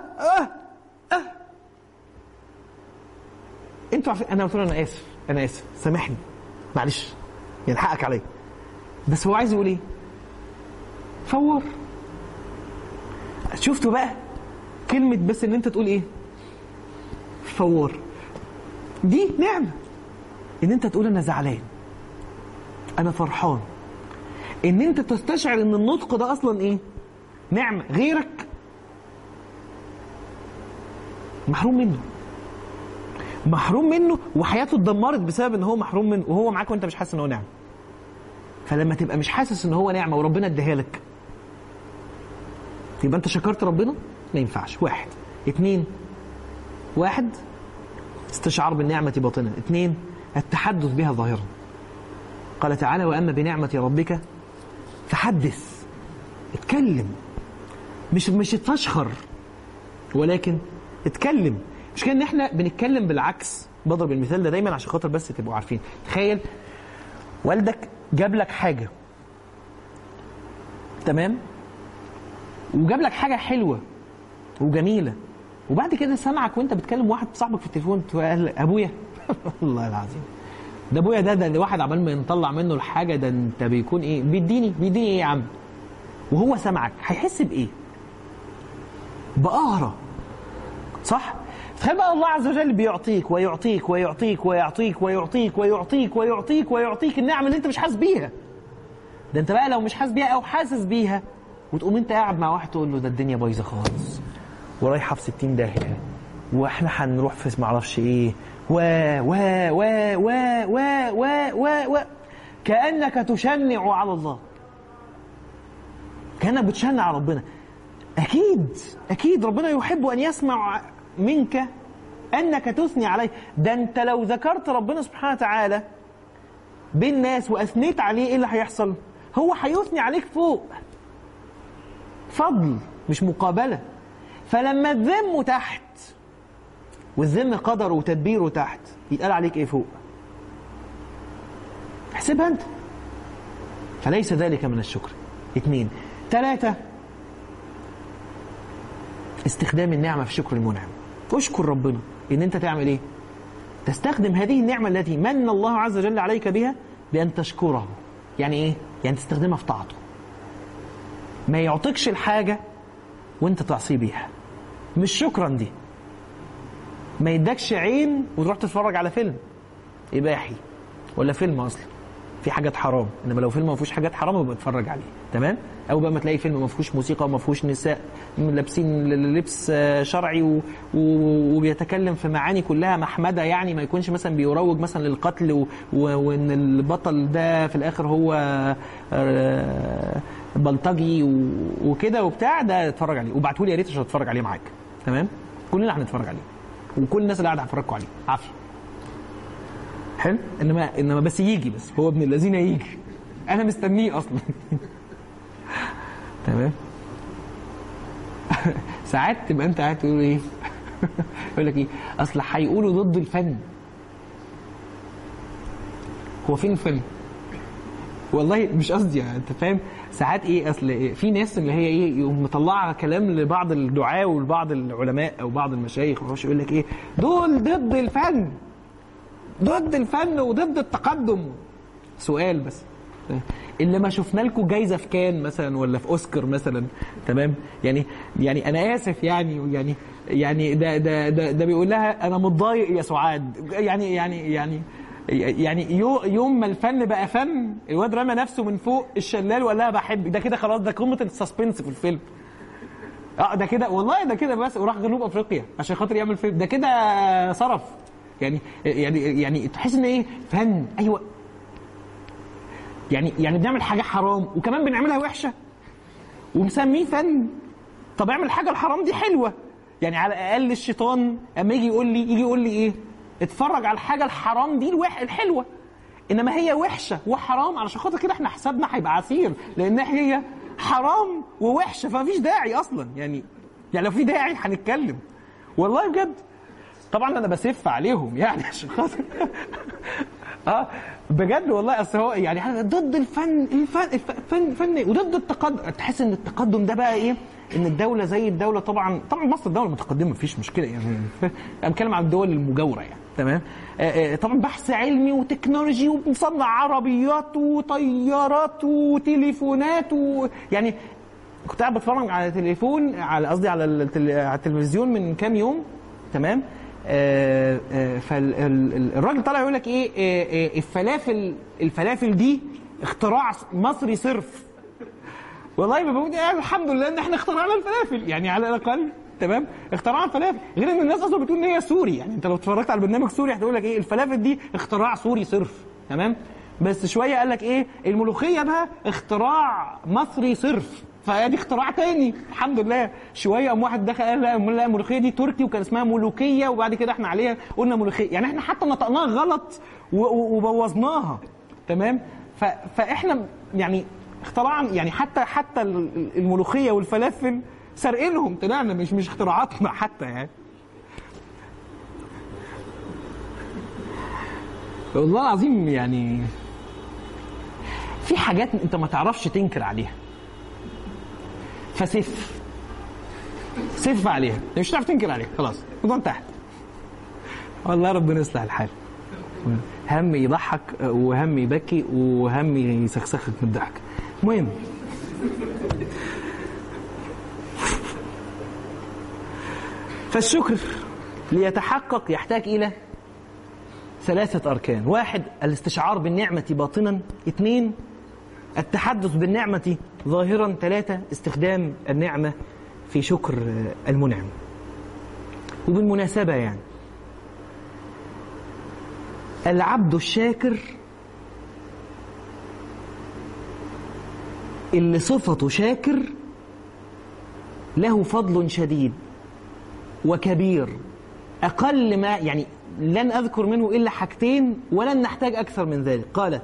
انتوا عارفين. انا قلت له انا اسف سامحني معلش، يعني حقك عليا، بس هو عايز يقول ايه؟ فوار. شفتوا بقى كلمه بس ان انت تقول ايه؟ فوار. دي نعمه، ان انت تقول انا زعلان، انا فرحان، ان انت تستشعر ان النطق ده اصلا ايه؟ نعمه. غيرك محروم منه وحياته اتدمرت بسبب ان هو محروم منه، وهو معاك وانت مش حاسس ان هو نعمه. فلما تبقى مش حاسس ان هو نعمه وربنا اداها لك، يبقى انت شكرت ربنا؟ ما ينفعش. 1 استشعار بالنعمه باطنا. 2 التحدث بها ظاهرا. قال تعالى واما بنعمه ربك فحدث. اتكلم، مش تفشخر، ولكن اتكلم. مش كان ان احنا بنتكلم بالعكس. بضرب المثال ده دايما عشان خاطر بس تبقوا عارفين. تخيل والدك جاب لك حاجه، تمام، وجاب لك حاجه حلوه وجميله، وبعد كده سمعك وانت بتكلم واحد صاحبك في التليفون تقول ابويا. والله العظيم ده ابويا، ده واحد عمال ما يطلع منه الحاجه، ده انت بيكون ايه؟ بيديني ايه يا عم؟ وهو سمعك هيحس بايه؟ بقهره، صح؟ تخيل بقى الله عز وجل بيعطيك ويعطيك ويعطيك ويعطيك ويعطيك ويعطيك ويعطيك ويعطيك النعم اللي انت مش حاسس بيها. ده انت بقى لو مش حاسس بيها او حاسس بيها، وتقوم انت قاعد مع واحد تقول له ده الدنيا بايظه خالص ورايحه في 60 داهيه، واحنا هنروح في معرفش ايه، و كأنك تشنع على الله. كأنك بتشنع على ربنا. أكيد ربنا يحب أن يسمع منك أنك تثني عليه. ده أنت لو ذكرت ربنا سبحانه وتعالى بالناس وأثنيت عليه، إيه اللي هيحصل؟ هو هيثني عليك فوق، فضل مش مقابلة. فلما تذمه تحت، والذم قدره وتدبيره تحت، يتقال عليك إيه فوق؟ احسبها أنت. فليس ذلك من الشكر. 2. 3. استخدام النعمة في شكر المنعم. اشكر ربنا إن أنت تعمل إيه؟ تستخدم هذه النعمة التي من الله عز وجل عليك بها بأن تشكره. يعني إيه؟ يعني تستخدمها في طاعته. ما يعطيكش الحاجة وأنت تعصي بيها، مش شكرا دي. ما يدكش عين وتروح تتفرج على فيلم إباحي ولا فيلم أصلا في حاجات حرام، إنما لو فيلم ما فيهوش حاجات حرام يبقى اتفرج عليه، تمام؟ أو بقى ما تلاقي فيلم ما فيهوش موسيقى وما فيهوش نساء لابسين لبس شرعي وبيتكلم في معاني كلها محمدة، يعني ما يكونش مثلا بيروج مثلا للقتل وإن البطل ده في الآخر هو بلطجي وكده وبتاع، ده اتفرج عليه وابعتهولي يا ريت عشان اتفرج عليه معاك، تمام؟ كلنا هنتفرج عليه وكل الناس اللي قاعده هتفرجوا عليه عافيه. حلو. انما بس يجي، بس هو ابن الذين يجي، انا مستنيه اصلا. تمام. ساعات تبقى انت قاعد تقول ايه؟ يقول لك ايه؟ اصل هيقولوا ضد الفن. هو فين الفن؟ والله مش قصدي يعني، انت فاهم؟ ساعات ايه، اصل إيه؟ في ناس اللي هي ايه يقوم مطلعه كلام لبعض الدعاة ولبعض العلماء او بعض المشايخ، وهوش يقول لك ايه؟ دول ضد الفن، ضد الفن وضد التقدم. سؤال بس، اللي ما شفنا لكم جايزه في كان مثلا ولا في اوسكار مثلا، تمام؟ يعني انا اسف يعني ده بيقول لها انا متضايق يا سعاد، يعني يوم ما الفن بقى فن، الواد رمى نفسه من فوق الشلال وقال لها بحب، ده كده خلاص، ده قمه السسبنس في الفيلم. ده كده والله، ده كده بس، وراح جنوب افريقيا عشان خاطر يعمل فيلم، ده كده صرف. يعني تحس ان ايه؟ فن. ايوه، يعني بنعمل حاجه حرام وكمان بنعملها وحشه ومسميه فن. طب اعمل حاجه الحرام دي حلوه، يعني على الاقل الشيطان اما يجي يقول لي ايه؟ اتفرج على الحاجه الحرام دي الحلوه، انما هي وحشه وحرام، علشان خاطر كده احنا حسابنا هيبقى عسير، لان هي حرام ووحشه، فمفيش داعي اصلا. يعني لو في داعي هنتكلم والله بجد. طبعا انا بسف عليهم يعني عشان خاطر بجد والله. اصل هو يعني ضد الفن وضد التقدم. تحس ان التقدم ده بقى ايه؟ ان الدوله زي الدوله، طبعا مصر دوله متقدمه مفيش مشكله يعني، انا بتكلم عن الدول المجاوره يعني، تمام؟ طبعا بحث علمي وتكنولوجي وبنصنع عربيات وطيارات وتليفونات يعني كنت قاعد بتفرج على تليفون، قصدي على التلفزيون من كام يوم، تمام؟ فالراجل طالع يقول لك ايه؟ الفلافل دي اختراع مصري صرف. والله بقول الحمد لله ان احنا اخترعنا الفلافل، يعني على الاقل، تمام؟ اخترعنا الفلافل، غير ان الناس اصلا بتقول ان هي سوري. يعني انت لو اتفرجت على البرنامج سوري هتقول لك ايه؟ الفلافل دي اختراع سوري صرف، تمام؟ بس شويه قال لك ايه؟ الملوخيه بقى اختراع مصري صرف، فدي اختراع تاني الحمد لله. شويه قام واحد دخل قال لا الملوخيه دي تركي وكان اسمها ملوكيه، وبعد كده احنا عليها قلنا ملوخيه، يعني احنا حتى نطقناها غلط وبوظناها، تمام؟ فاحنا يعني اختراعا، يعني حتى الملوخيه والفلافل سرقينهم طلعنا، مش اختراعاتنا حتى يعني. والله العظيم يعني في حاجات انت ما تعرفش تنكر عليها، فسف عليها، انت مش هتعرف تنكر عليها، خلاص الموضوع انتهى. والله ربنا يصلح الحال. هم يضحك وهم يبكي وهم يسخسخك من الضحك. المهم فالشكر ليتحقق يحتاج إلى 3 أركان. 1 الاستشعار بالنعمة باطنا. 2 التحدث بالنعمة ظاهرا. 3 استخدام النعمة في شكر المنعم. وبالمناسبة يعني العبد الشاكر اللي صفته شاكر له فضل شديد وكبير، أقل ما يعني لن أذكر منه إلا حاجتين ولن نحتاج أكثر من ذلك. قال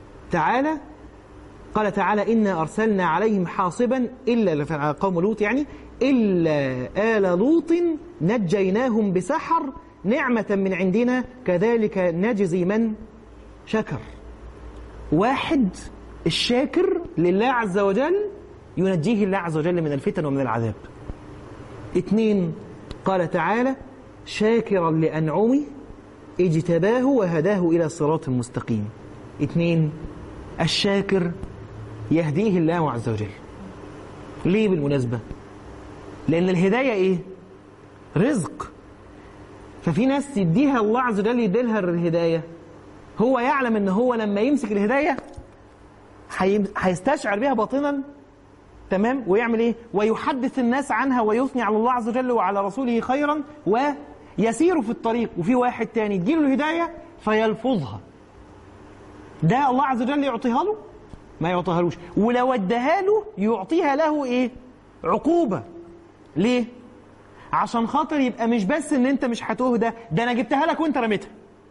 تعالى إنا أرسلنا عليهم حاصبا إلا قوم لوط، يعني إلا آل لوط نجيناهم بسحر نعمة من عندنا كذلك نجزي من شكر. واحد، الشاكر لله عز وجل ينجيه الله عز وجل من الفتن ومن العذاب. 2، قال تعالى شاكرا لأنعمه اجتباه وهداه إلى صراط مستقيم. 2، الشاكر يهديه الله عز وجل. ليه بالمناسبة؟ لأن الهداية إيه؟ رزق. ففي ناس يديها الله عز وجل يديلها الهداية، هو يعلم أنه هو لما يمسك الهداية هيستشعر بها باطنا، تمام، ويعمل إيه؟ ويحدث الناس عنها ويثني على الله عز وجل وعلى رسوله خيرا ويسير في الطريق. وفي واحد تاني يديله الهداية فيلفظها، ده الله عز وجل يعطيها له؟ ما يعطيهالوش. ولو اداها له يعطيها له إيه؟ عقوبة. ليه؟ عشان خاطر يبقى مش بس ان انت مش هتهدى، ده انا جبتها لك وانت رميتها.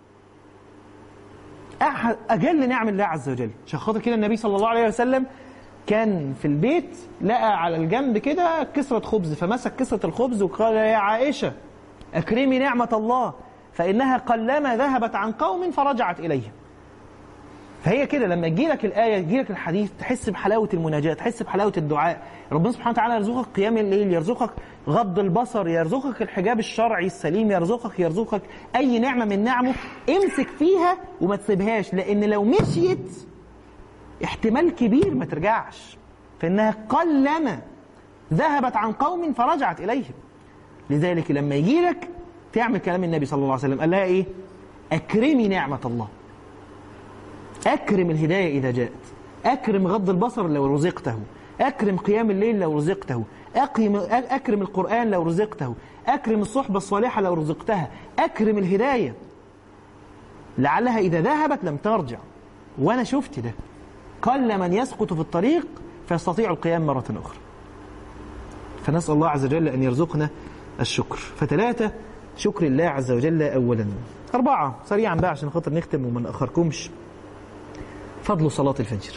اجل نعم الله عز وجل. عشان خاطر كده النبي صلى الله عليه وسلم كان في البيت لقى على الجنب كده كسرة خبز، فمسك كسرة الخبز وقال يا عائشة اكرمي نعمة الله فإنها قلما ذهبت عن قوم فرجعت إليهم. فهي كده لما يجيلك الآية يجيلك الحديث تحس بحلاوة المناجاة، تحس بحلاوة الدعاء. ربنا سبحانه وتعالى يرزقك قيام الليل، يرزقك غض البصر، يرزقك الحجاب الشرعي السليم، يرزقك أي نعمة من نعمه. امسك فيها وما تسيبهاش، لأن لو مشيت احتمال كبير ما ترجعش، فإنها قلما ذهبت عن قوم فرجعت إليهم. لذلك لما يجيلك تعمل كلام النبي صلى الله عليه وسلم، قال لها إيه؟ أكرمي نعمة الله، أكرم الهداية إذا جاءت، أكرم غض البصر لو رزقته، أكرم قيام الليل لو رزقته، أكرم القرآن لو رزقته، أكرم الصحبة الصالحة لو رزقتها، أكرم الهداية لعلها إذا ذهبت لم ترجع. وأنا شفت ده، قل من يسقط في الطريق فيستطيع القيام مرة أخرى. فنسأل الله عز وجل أن يرزقنا الشكر. ف3 شكر الله عز وجل أولا. 4 سريعا بقى عشان خاطر نختم وما نأخركمش. فضل صلاة الفجر.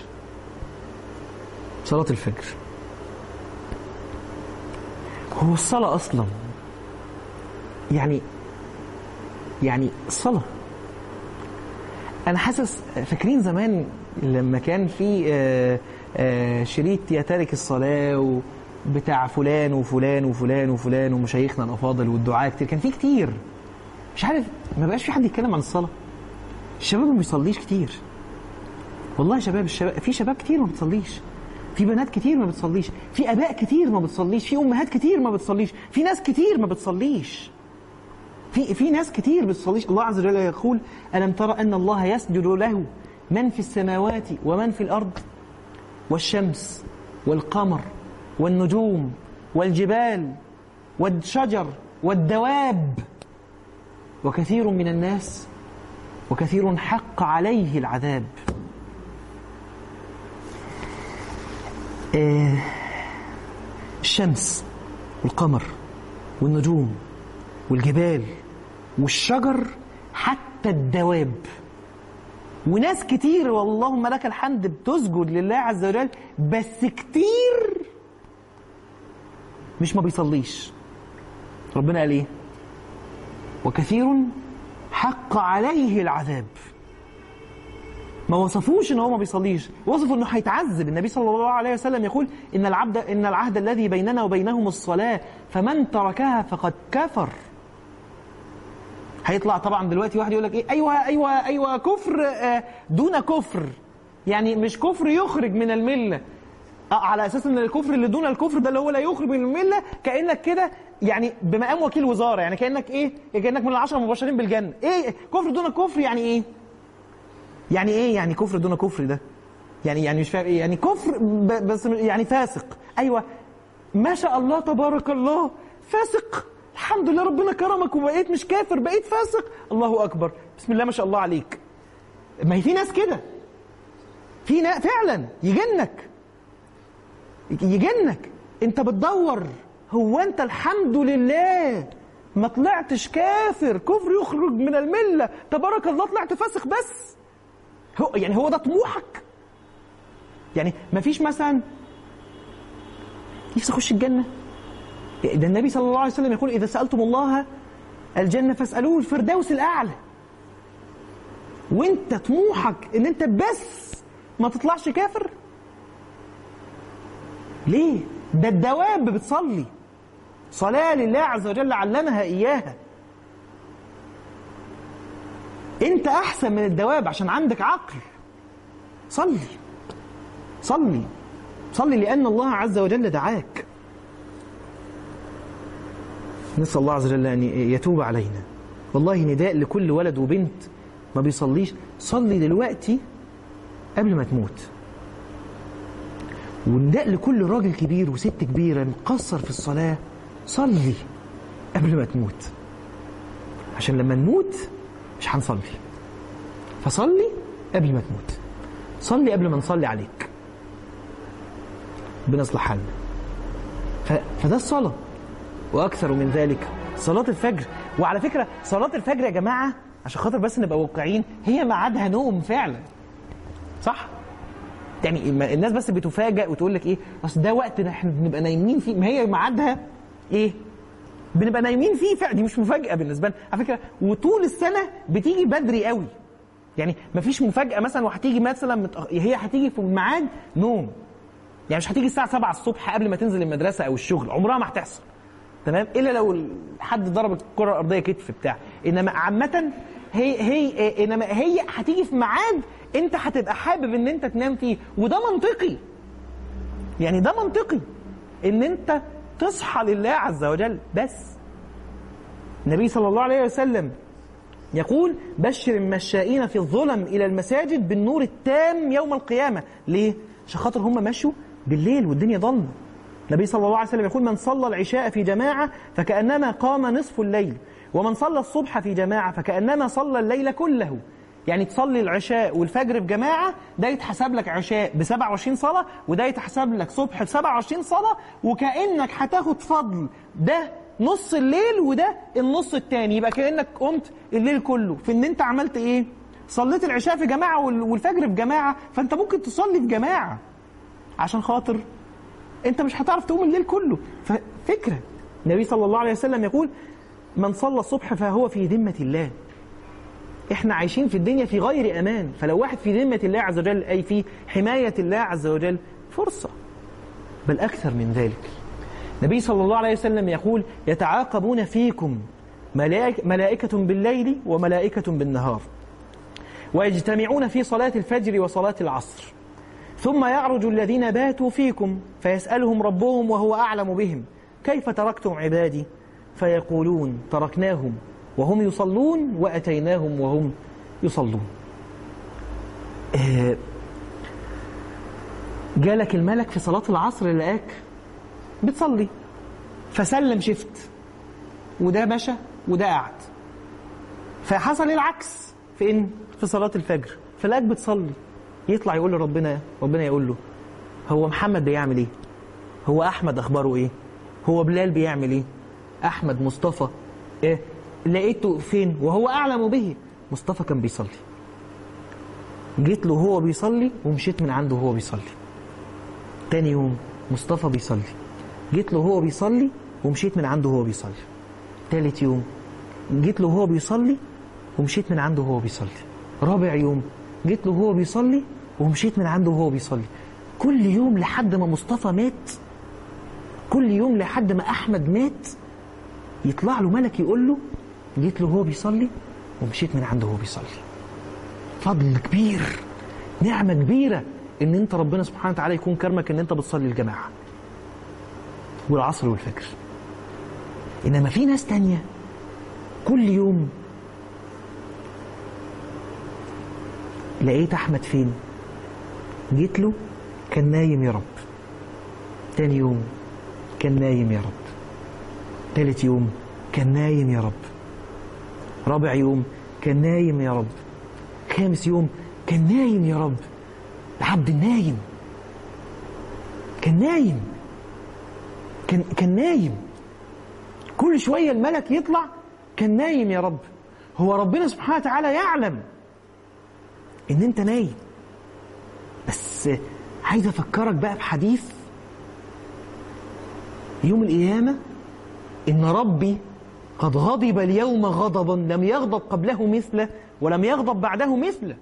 صلاة الفجر هو الصلاة أصلا يعني الصلاة. أنا حاسس فاكرين زمان لما كان في شريط يا تارك الصلاة بتاع فلان وفلان وفلان وفلان ومشايخنا الأفاضل والدعاء كتير، كان في كتير مش عارف، ما بقاش في حد يتكلم عن الصلاة. الشباب ما بيصليش كتير والله. الشباب في شباب كتير ما بتصليش، في بنات كتير ما بتصليش، في آباء كتير ما بتصليش، في أمهات كتير ما بتصليش، في ناس كتير ما بتصليش، في ناس كتير بتصليش. الله عز وجل يقول ألم ترى أن الله يسجد له من في السماوات ومن في الأرض والشمس والقمر والنجوم والجبال والشجر والدواب وكثير من الناس وكثير حق عليه العذاب. الشمس والقمر والنجوم والجبال والشجر حتى الدواب، وناس كتير واللهم لك الحمد بتسجد لله عز وجل، بس كتير مش ما بيصليش. ربنا قال ايه؟ وكثير حق عليه العذاب. ما وصفوش ان هو ما بيصليش، وصفوا انه هيتعذب. النبي صلى الله عليه وسلم يقول ان العهد الذي بيننا وبينهم الصلاة فمن تركها فقد كفر. هيطلع طبعا دلوقتي واحد يقول لك ايه، ايوه كفر دون كفر، يعني مش كفر يخرج من الملة، على اساس ان الكفر اللي دون الكفر ده اللي هو لا يخرج من الملة، كأنك كده يعني بمقام وكيل وزارة، يعني كأنك ايه، كأنك من 10 المبشرين بالجنة. ايه كفر دون كفر؟ يعني ايه يعني كفر دون كفر ده؟ يعني مش فاهم ايه يعني كفر بس يعني فاسق. ايوه ما شاء الله تبارك الله، فاسق، الحمد لله ربنا كرمك وبقيت مش كافر، بقيت فاسق، الله اكبر، بسم الله ما شاء الله عليك. ما هي في ناس كده، في ناس فعلا يجنك انت بتدور هو أنت الحمد لله ما طلعتش كافر كفر يخرج من الملة تبارك الله طلعت فاسق بس؟ هو ده طموحك؟ يعني ما فيش مثلا نفسي أخش الجنة؟ ده النبي صلى الله عليه وسلم يقول إذا سألتم الله الجنة فاسألوه الفردوس الأعلى. وانت طموحك ان انت بس ما تطلعش كافر؟ ليه؟ ده الدواب بتصلي صلاة لله عز وجل علمها إياها. انت احسن من الدواب عشان عندك عقل. صلي صلي صلي لأن الله عز وجل دعاك. نسأل الله عز وجل أن يتوب علينا. والله نداء لكل ولد وبنت ما بيصليش، صلي دلوقتي قبل ما تموت. ونداء لكل راجل كبير وست كبيرة مقصر في الصلاة، صلي قبل ما تموت، عشان لما نموت مش هنصلي. فصلي قبل ما تموت، صلي قبل ما نصلي عليك، بنصلح حالنا. فده الصلاة. وأكثر من ذلك صلاة الفجر. وعلى فكرة صلاة الفجر يا جماعة عشان خاطر بس نبقى واقعين هي ميعادها نوم فعلا، صح؟ يعني الناس بس بتفاجئ وتقول لك ايه اصل ده وقت احنا بنبقى نايمين فيه. ما هي ميعادها ايه؟ بنبقى نايمين فيه فعلا. دي مش مفاجأة بالنسبة لنا على فكرة. وطول السنة بتيجي بدري قوي، يعني مفيش مفاجأة مثلا وهتيجي مثلا هي هتيجي في ميعاد نوم. يعني مش هتيجي الساعة 7 الصبح قبل ما تنزل المدرسة أو الشغل، عمرها ما هتحصل، تمام؟ إلا لو حد ضرب الكرة الأرضية كتف بتاع. إنما عامة هي هتيجي في ميعاد أنت هتبقى حابب إن أنت تنام فيه. وده منطقي، يعني ده منطقي إن أنت تصحى لله عز وجل. بس النبي صلى الله عليه وسلم يقول بشر المشائين في الظلم إلى المساجد بالنور التام يوم القيامة. ليه؟ عشان خاطر هم مشوا بالليل والدنيا ضلمة. النبي صلى الله عليه وسلم يقول من صلى العشاء في جماعة فكأنما قام نصف الليل، ومن صلى الصبح في جماعة فكأنما صلى الليل كله. يعني تصلي العشاء والفجر في جماعة، ده يتحسب لك عشاء ب27 صلاة، وده يتحسب لك صبح ب27 صلاة، وكأنك هتاخد فضل ده نص الليل وده النص التاني. يبقى كأنك قمت الليل كله في ان انت عملت ايه؟ صليت العشاء في جماعة والفجر في جماعة. فانت ممكن تصلي في جماعة عشان خاطر انت مش هتعرف تقوم الليل كله. ففكرة النبي صلى الله عليه وسلم يقول من صلى الصبح فهو في ذمة الله. احنا عايشين في الدنيا في غير امان، فلو واحد في ذمة الله عز وجل اي في حماية الله عز وجل فرصة، بل اكثر من ذلك. النبي صلى الله عليه وسلم يقول يتعاقبون فيكم ملائكة بالليل وملائكة بالنهار، ويجتمعون في صلاة الفجر وصلاة العصر، ثم يعرج الذين باتوا فيكم فيسألهم ربهم وهو أعلم بهم كيف تركتم عبادي؟ فيقولون تركناهم وهم يصلون وأتيناهم وهم يصلون. جالك الملك في صلاة العصر لقاك بتصلي، فسلم شفت، وده مشى وده قعد. فحصل العكس في صلاة الفجر، فلقاك بتصلي، يطلع يقول لربنا، ربنا يقول له هو محمد بيعمل ايه؟ هو أحمد أخباره ايه؟ هو بلال بيعمل ايه؟ أحمد مصطفى ايه؟ لقيته فين؟ وهو أعلم به. مصطفى كان بيصلي، جيت له هو بيصلي ومشيت من عنده وهو بيصلي. تاني يوم مصطفى بيصلي، جيت له هو بيصلي ومشيت من عنده وهو بيصلي. تالت يوم جيت له هو بيصلي ومشيت من عنده وهو بيصلي. رابع يوم جيت له هو بيصلي ومشيت من عنده وهو بيصلي. كل يوم لحد ما مصطفى مات، كل يوم لحد ما أحمد مات، يطلع له ملك يقول له جيت له هو بيصلي ومشيت من عنده وهو بيصلي. فضل كبير، نعمة كبيرة ان انت ربنا سبحانه وتعالى يكون كرمك ان انت بتصلي الجماعة والعصر والفجر. انما في ناس تانية كل يوم لقيت احمد فين؟ جيت له كان نايم يا رب. تاني يوم كان نايم يا رب. تالت يوم كان نايم يا رب. رابع يوم كان نايم يا رب. خامس يوم كان نايم يا رب. العبد النايم كان كان نايم، كل شوية الملك يطلع، كان نايم يا رب. هو ربنا سبحانه وتعالى يعلم ان انت نايم، بس عايز افكرك بقى بحديث يوم القيامة، ان ربي قد غضب اليوم غضبا لم يغضب قبله مثله ولم يغضب بعده مثله.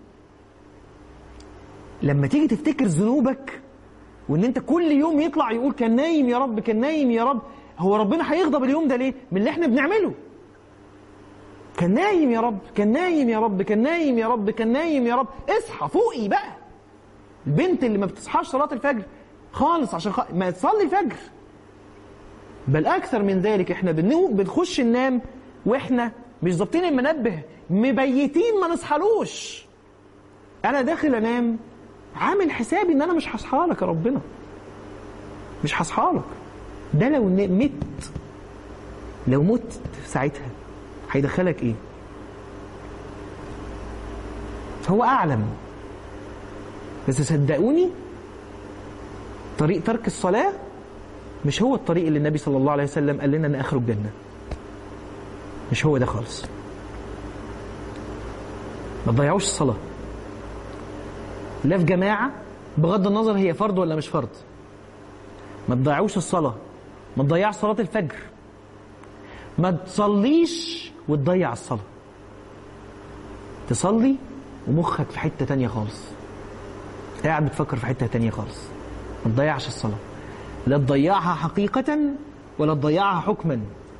لما تيجي تفتكر ذنوبك وان انت كل يوم يطلع يقول كان نايم يا رب، كان نايم يا رب، هو ربنا هيغضب اليوم ده ليه؟ من اللي احنا بنعمله. كان نايم يا رب، كان نايم يا رب، كان نايم يا رب، كان نايم يا رب. اصحى فوقي بقى. البنت اللي ما بتصحاش صلاة الفجر خالص عشان ما تصلي الفجر، بل اكثر من ذلك احنا بنخش ننام واحنا مش ظابطين المنبه، مبيتين ما نصحالوش. انا داخل انام عامل حسابي ان انا مش هصحى لك يا ربنا، مش هصحى لك. ده لو مت ساعتها هيدخلك ايه؟ هو اعلم. بس صدقوني طريق ترك الصلاة مش هو الطريق اللي النبي صلى الله عليه وسلم قال لنا ان اخره الجنة. مش هو ده خالص. ما تضيعوش الصلاة، لا في جماعة، بغض النظر هي فرض ولا مش فرض. ما تضيعوش الصلاة، ما تضيعش صلاة الفجر، ما تصليش وتضيع الصلاة. تصلي ومخك في حتة تانية خالص، قاعد بتفكر في حتة تانية خالص. ما تضيعش الصلاة، لا تضيعها حقيقة ولا تضيعها حكما.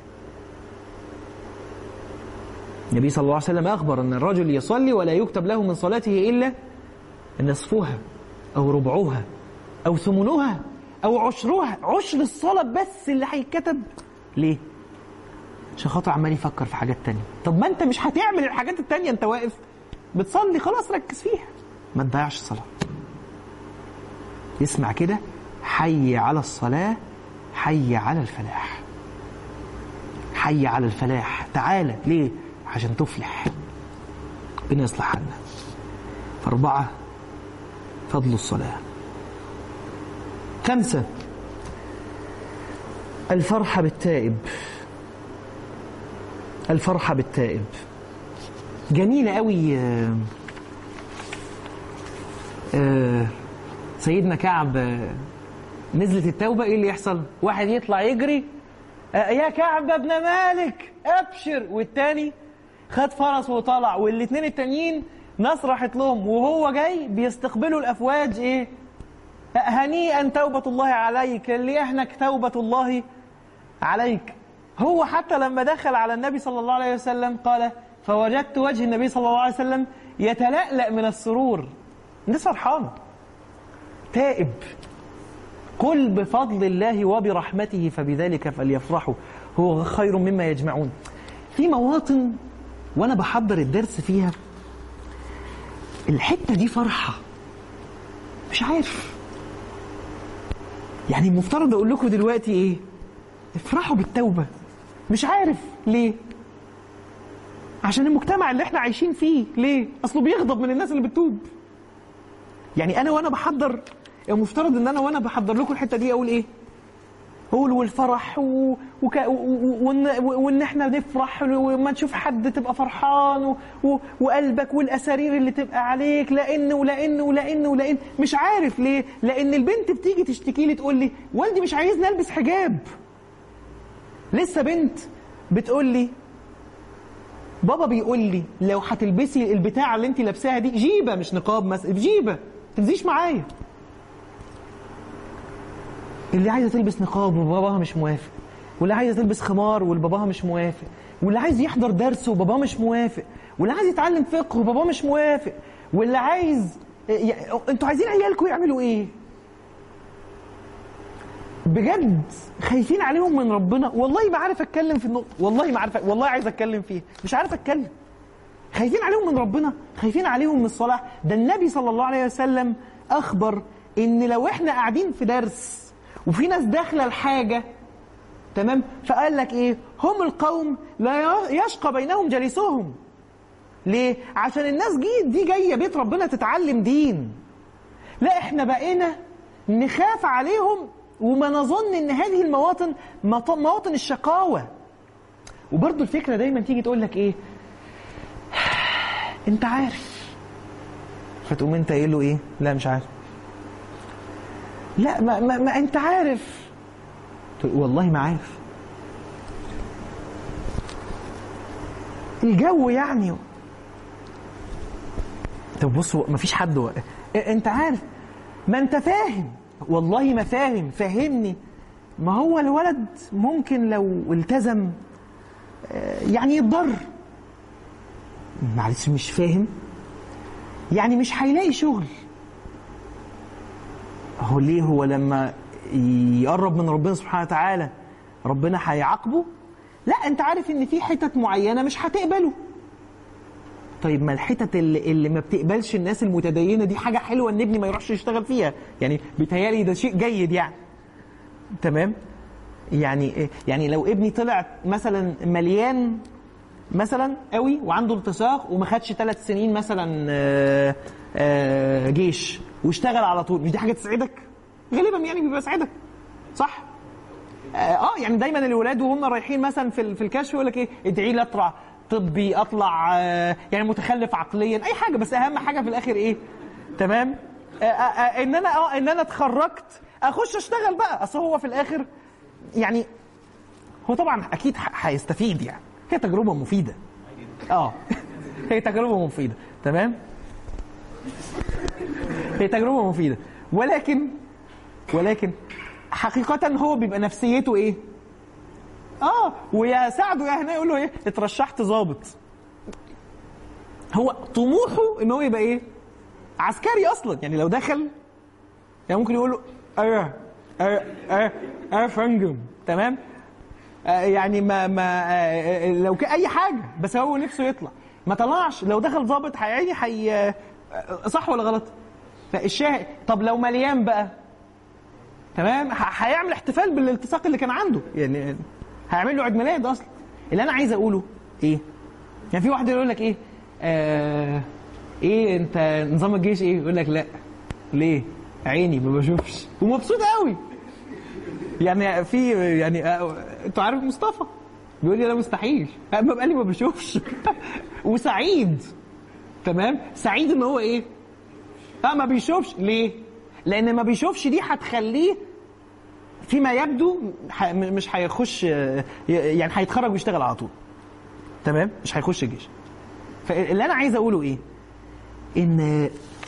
النبي صلى الله عليه وسلم أخبر أن الرجل يصلي ولا يكتب له من صلاته إلا نصفها أو ربعها أو ثمنها أو عشرها. عشر الصلاة بس اللي هيتكتب. ليه؟ عشان خاطر عمال يفكر في حاجات تانية. طب ما أنت مش هتعمل الحاجات التانية، أنت واقف بتصلي خلاص، ركز فيها. ما تضيعش الصلاة. اسمع كده، حي على الصلاة، حي على الفلاح. حي على الفلاح، تعالى. ليه؟ عشان تفلح. ربنا يصلح حالنا. 4 فضل الصلاة. 5 الفرحة بالتائب. الفرحة بالتائب جميلة قوي. سيدنا كعب نزلت التوبة، ايه اللي يحصل؟ واحد يطلع يجري، يا كعب ابن مالك ابشر، والتاني خد فرس وطلع، والاتنين التانيين ناس راحت لهم وهو جاي بيستقبلوا الافواج. ايه؟ هنيئا توبة الله عليك، ليحنك توبة الله عليك. هو حتى لما دخل على النبي صلى الله عليه وسلم قال فوجدت وجه النبي صلى الله عليه وسلم يتلألأ من السرور. الناس فرحانة. تائب. قل بفضل الله وبرحمته فبذلك فليفرحوا هو خير مما يجمعون. في مواطن وانا بحضر الدرس فيها الحتة دي فرحة، مش عارف يعني. المفترض اقول لكم دلوقتي ايه؟ افرحوا بالتوبة. مش عارف ليه. عشان المجتمع اللي احنا عايشين فيه. ليه؟ اصله بيغضب من الناس اللي بتتوب. يعني انا وانا بحضر، المفترض ان انا وانا بحضر لكم الحتة دي اقول ايه؟ قول والفرح وان احنا نفرح وما نشوف حد تبقى فرحان وقلبك والاسارير اللي تبقى عليك، لان مش عارف ليه. لان البنت بتيجي تشتكي لي تقول لي والدي مش عايزني البس حجاب. لسه بنت بتقول لي بابا بيقول لي لو هتلبسي البتاعه اللي انت لابساها دي، جيبه مش نقاب مثلا، جيبه تنزيش معايا. اللي عايزه تلبس نقاب وباباها مش موافق، واللي عايزه تلبس خمار والباباها مش موافق، واللي عايز يحضر درس وباباه مش موافق، واللي عايز يتعلم فقه وباباه مش موافق، واللي عايز انتوا عايزين عيالكم يعملوا ايه؟ بجد خايفين عليهم من ربنا. والله ما عارف اتكلم في النقطه، والله ما عارف، والله عايز اتكلم فيها مش عارف اتكلم. خايفين عليهم من ربنا، خايفين عليهم من الصلاه. ده النبي صلى الله عليه وسلم اخبر ان لو احنا قاعدين في درس وفي ناس داخله الحاجه، تمام، فقال لك ايه؟ هم القوم لا يشقى بينهم جليسهم. ليه؟ عشان الناس دي جايه بيت ربنا تتعلم دين. لا احنا بقينا نخاف عليهم وما نظن ان هذه المواطن مواطن الشقاوة. وبرضو الفكرة دايما تيجي تقول لك ايه، انت عارف، فتقوم انت قايل له ايه، لا مش عارف، لا ما انت عارف، والله ما عارف، الجو يعني. طب بص، مفيش حد انت عارف، ما انت فاهم، والله ما فاهم، فهمني. ما هو الولد ممكن لو التزم يعني يتضر. معلش مش فاهم، يعني مش هيلاقي شغل. هو ليه؟ هو لما يقرب من ربنا سبحانه وتعالى ربنا هيعاقبه؟ لا، انت عارف ان في حتت معينة مش هتقبله. طيب ما الحتت اللي ما بتقبلش الناس المتدينة دي حاجة حلوة ان ابني ما يروحش يشتغل فيها، يعني بيتهيألي ده شيء جيد يعني. تمام؟ يعني لو ابني طلع مثلا مليان مثلا قوي وعنده التصاق وما خدش 3 سنين مثلا جيش واشتغل على طول، مش دي حاجة تسعدك؟ غالبا يعني بيبقى سعدك، صح؟ يعني دايما الولاد وهم رايحين مثلا في الكشف يقول لك ايه، ادعي لي اطلع طبي، اطلع يعني متخلف عقليا، اي حاجه، بس اهم حاجه في الاخر ايه؟ تمام؟ ان انا اتخرجت اخش اشتغل بقى. اصل هو في الاخر يعني هو طبعا اكيد هيستفيد، يعني هي تجربه مفيده. هي تجربه مفيده، تمام؟ هي تجربه مفيده، ولكن حقيقة هو بيبقى نفسيته ايه؟ ويا سعده يا هنا يقول له ايه؟ اترشحت ضابط. هو طموحه ان هو يبقى ايه؟ عسكري اصلا. يعني لو دخل يعني ممكن يقول له ايه فندم، تمام؟ يعني ما لو اي حاجة، بس هو نفسه يطلع، ما طلعش. لو دخل ضابط هيعيني صح ولا غلط؟ فالشاهد، طب لو مليان بقى، تمام، هيعمل احتفال بالالتصاق اللي كان عنده، يعني هيعمل له عيد ميلاد اصلا. اللي انا عايز اقوله ايه؟ يعني في واحد يقول لك ايه، ايه انت نظام الجيش ايه؟ يقول لك لا، ليه؟ عيني ما بشوفش، ومبسوط قوي. يعني انتوا عارف مصطفى بيقول لي لا مستحيل، ببقى لي ما بشوفش وسعيد، تمام؟ سعيد ان هو ايه؟ ما بيشوفش. ليه؟ لان ما بيشوفش دي هتخليه فيما يبدو مش هيخش، يعني هيتخرج ويشتغل على طول، تمام؟ مش هيخش الجيش. فاللي انا عايز اقوله ايه؟ ان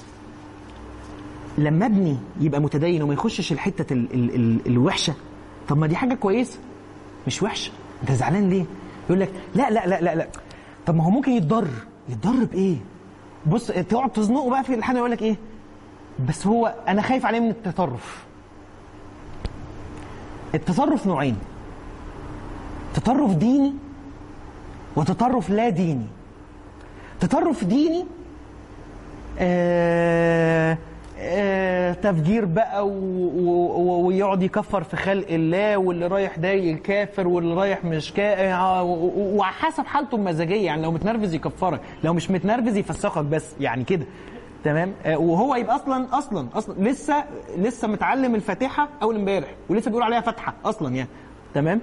لما ابني يبقى متدين وما يخشش الحته الوحشه، طب ما دي حاجه كويسه مش وحشه. انت زعلان ليه؟ يقول لك لا لا لا لا لا، طب ما هو ممكن يتضر بايه؟ بص، تقعد تزنقه بقى في الحاجه، يقول لك ايه؟ بس هو انا خايف عليه من التطرف. التطرف نوعين، تطرف ديني وتطرف لا ديني. تطرف ديني تفجير بقى ويقعد يكفر في خلق الله، واللي رايح ده يكافر واللي رايح مش وحسب حالته المزاجيه. يعني لو متنرفز يكفرك، لو مش متنرفز يفسخك بس، يعني كده، تمام؟ وهو يبقى اصلا لسه متعلم الفاتحه اول امبارح ولسه بيقول عليها فاتحه اصلا، يعني تمام؟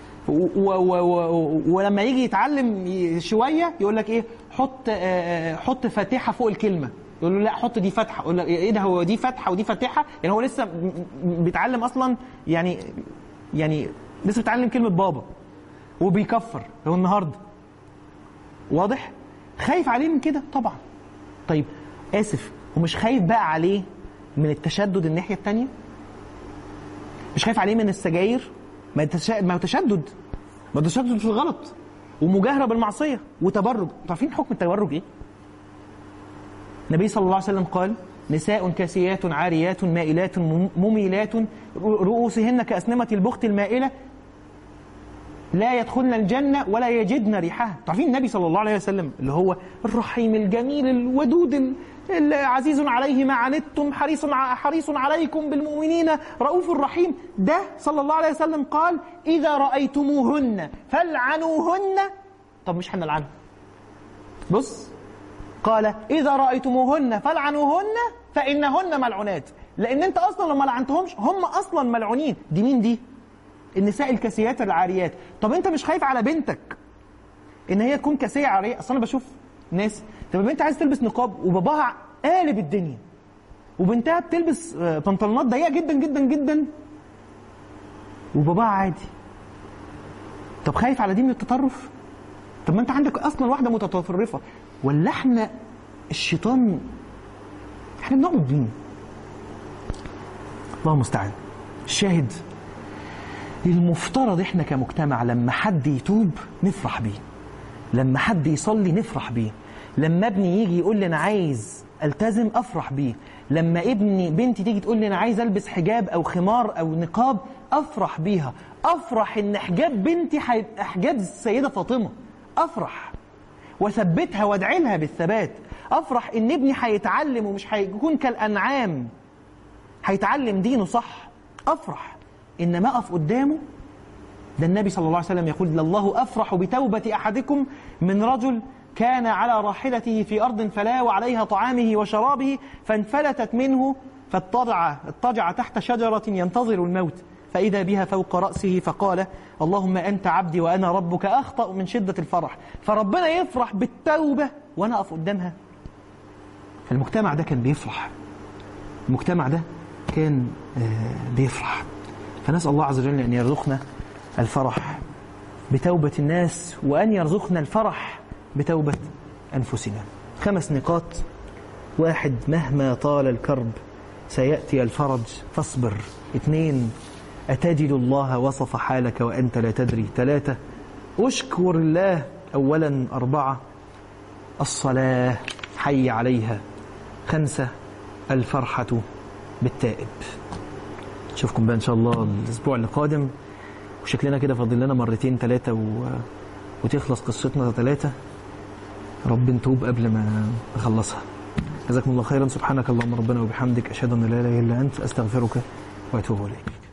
ولما يجي يتعلم شويه يقول لك ايه؟ حط فاتحه فوق الكلمه. يقول له لا، حط دي فاتحه. يقول لك ايه ده؟ هو دي فاتحه ودي فاتحه؟ يعني هو لسه بيتعلم اصلا، يعني لسه بيتعلم كلمه بابا وبيكفر هو النهارده. واضح؟ خايف عليه من كده طبعا. طيب آسف، ومش خايف بقى عليه من التشدد الناحية التانية؟ مش خايف عليه من السجاير؟ ما تشدد في الغلط ومجاهرة بالمعصية وتبرج. عارفين حكم التبرج ايه؟ النبي صلى الله عليه وسلم قال: نساء كاسيات عاريات مائلات مميلات رؤوسهن كأسنمة البخت المائلة لا يدخلن الجنة ولا يجدن ريحها. تعرفين النبي صلى الله عليه وسلم اللي هو الرحيم الجميل الودود العزيز عليه ما عنتم حريص عليكم بالمؤمنين رؤوف رحيم، ده صلى الله عليه وسلم قال: إذا رأيتموهن فالعنوهن. طب مش هنلعنهم؟ بص، قال: إذا رأيتموهن فالعنوهن فإنهن ملعونات. لان انت اصلا لما لعنتهمش هم اصلا ملعونين. دي مين دي؟ النساء الكاسيات العاريات. طب انت مش خايف على بنتك ان هي تكون كاسيه عاريه؟ اصل انا بشوف ناس تبقى بنت عايز تلبس نقاب وباباها قالب الدنيا، وبنتها بتلبس بنطلونات ضيقه جدا جدا جدا وباباها عادي. طب خايف على دي من التطرف؟ طب ما انت عندك اصلا واحده متطرفه. ولا احنا الشيطان احنا بنعبد مين؟ الله المستعان. الشاهد المفترض احنا كمجتمع لما حد يتوب نفرح بيه، لما حد يصلي نفرح بيه، لما ابني يجي يقول لي انا عايز التزم افرح بيه، لما بنتي تيجي تقول لي انا عايز البس حجاب او خمار او نقاب افرح بيها. افرح ان حجاب بنتي هيبقى حجاب السيده فاطمه، افرح واثبتها وادعي لها بالثبات. افرح ان ابني هيتعلم ومش هيكون كالانعام، هيتعلم دينه صح. افرح انما اقف قدامه. ده النبي صلى الله عليه وسلم يقول لله افرح بتوبه احدكم من رجل كان على راحلته في أرض فلا وعليها طعامه وشرابه فانفلتت منه فاضطجع تحت شجرة ينتظر الموت فإذا بها فوق رأسه فقال اللهم أنت عبدي وأنا ربك أخطأ من شدة الفرح. فربنا يفرح بالتوبة وأنا أقف قدامها. المجتمع ده كان بيفرح، المجتمع ده كان بيفرح. فنسأل الله عز وجل أن يرزقنا الفرح بتوبة الناس وأن يرزقنا الفرح بتوبة أنفسنا. 5 نقاط. 1 مهما طال الكرب سيأتي الفرج فاصبر. 2 أتجد الله وصف حالك وأنت لا تدري. 3 أشكر الله أولا. 4 الصلاة حي عليها. 5 الفرحة بالتائب. نشوفكم بقى إن شاء الله الأسبوع القادم، وشكلنا كده فاضل لنا 2 3 وتخلص قصتنا 3. رب نتوب قبل ما نخلصها. جزاكم الله خيرا. سبحانك اللهم ربنا وبحمدك أشهد أن لا إله إلا أنت أستغفرك وأتوب إليك.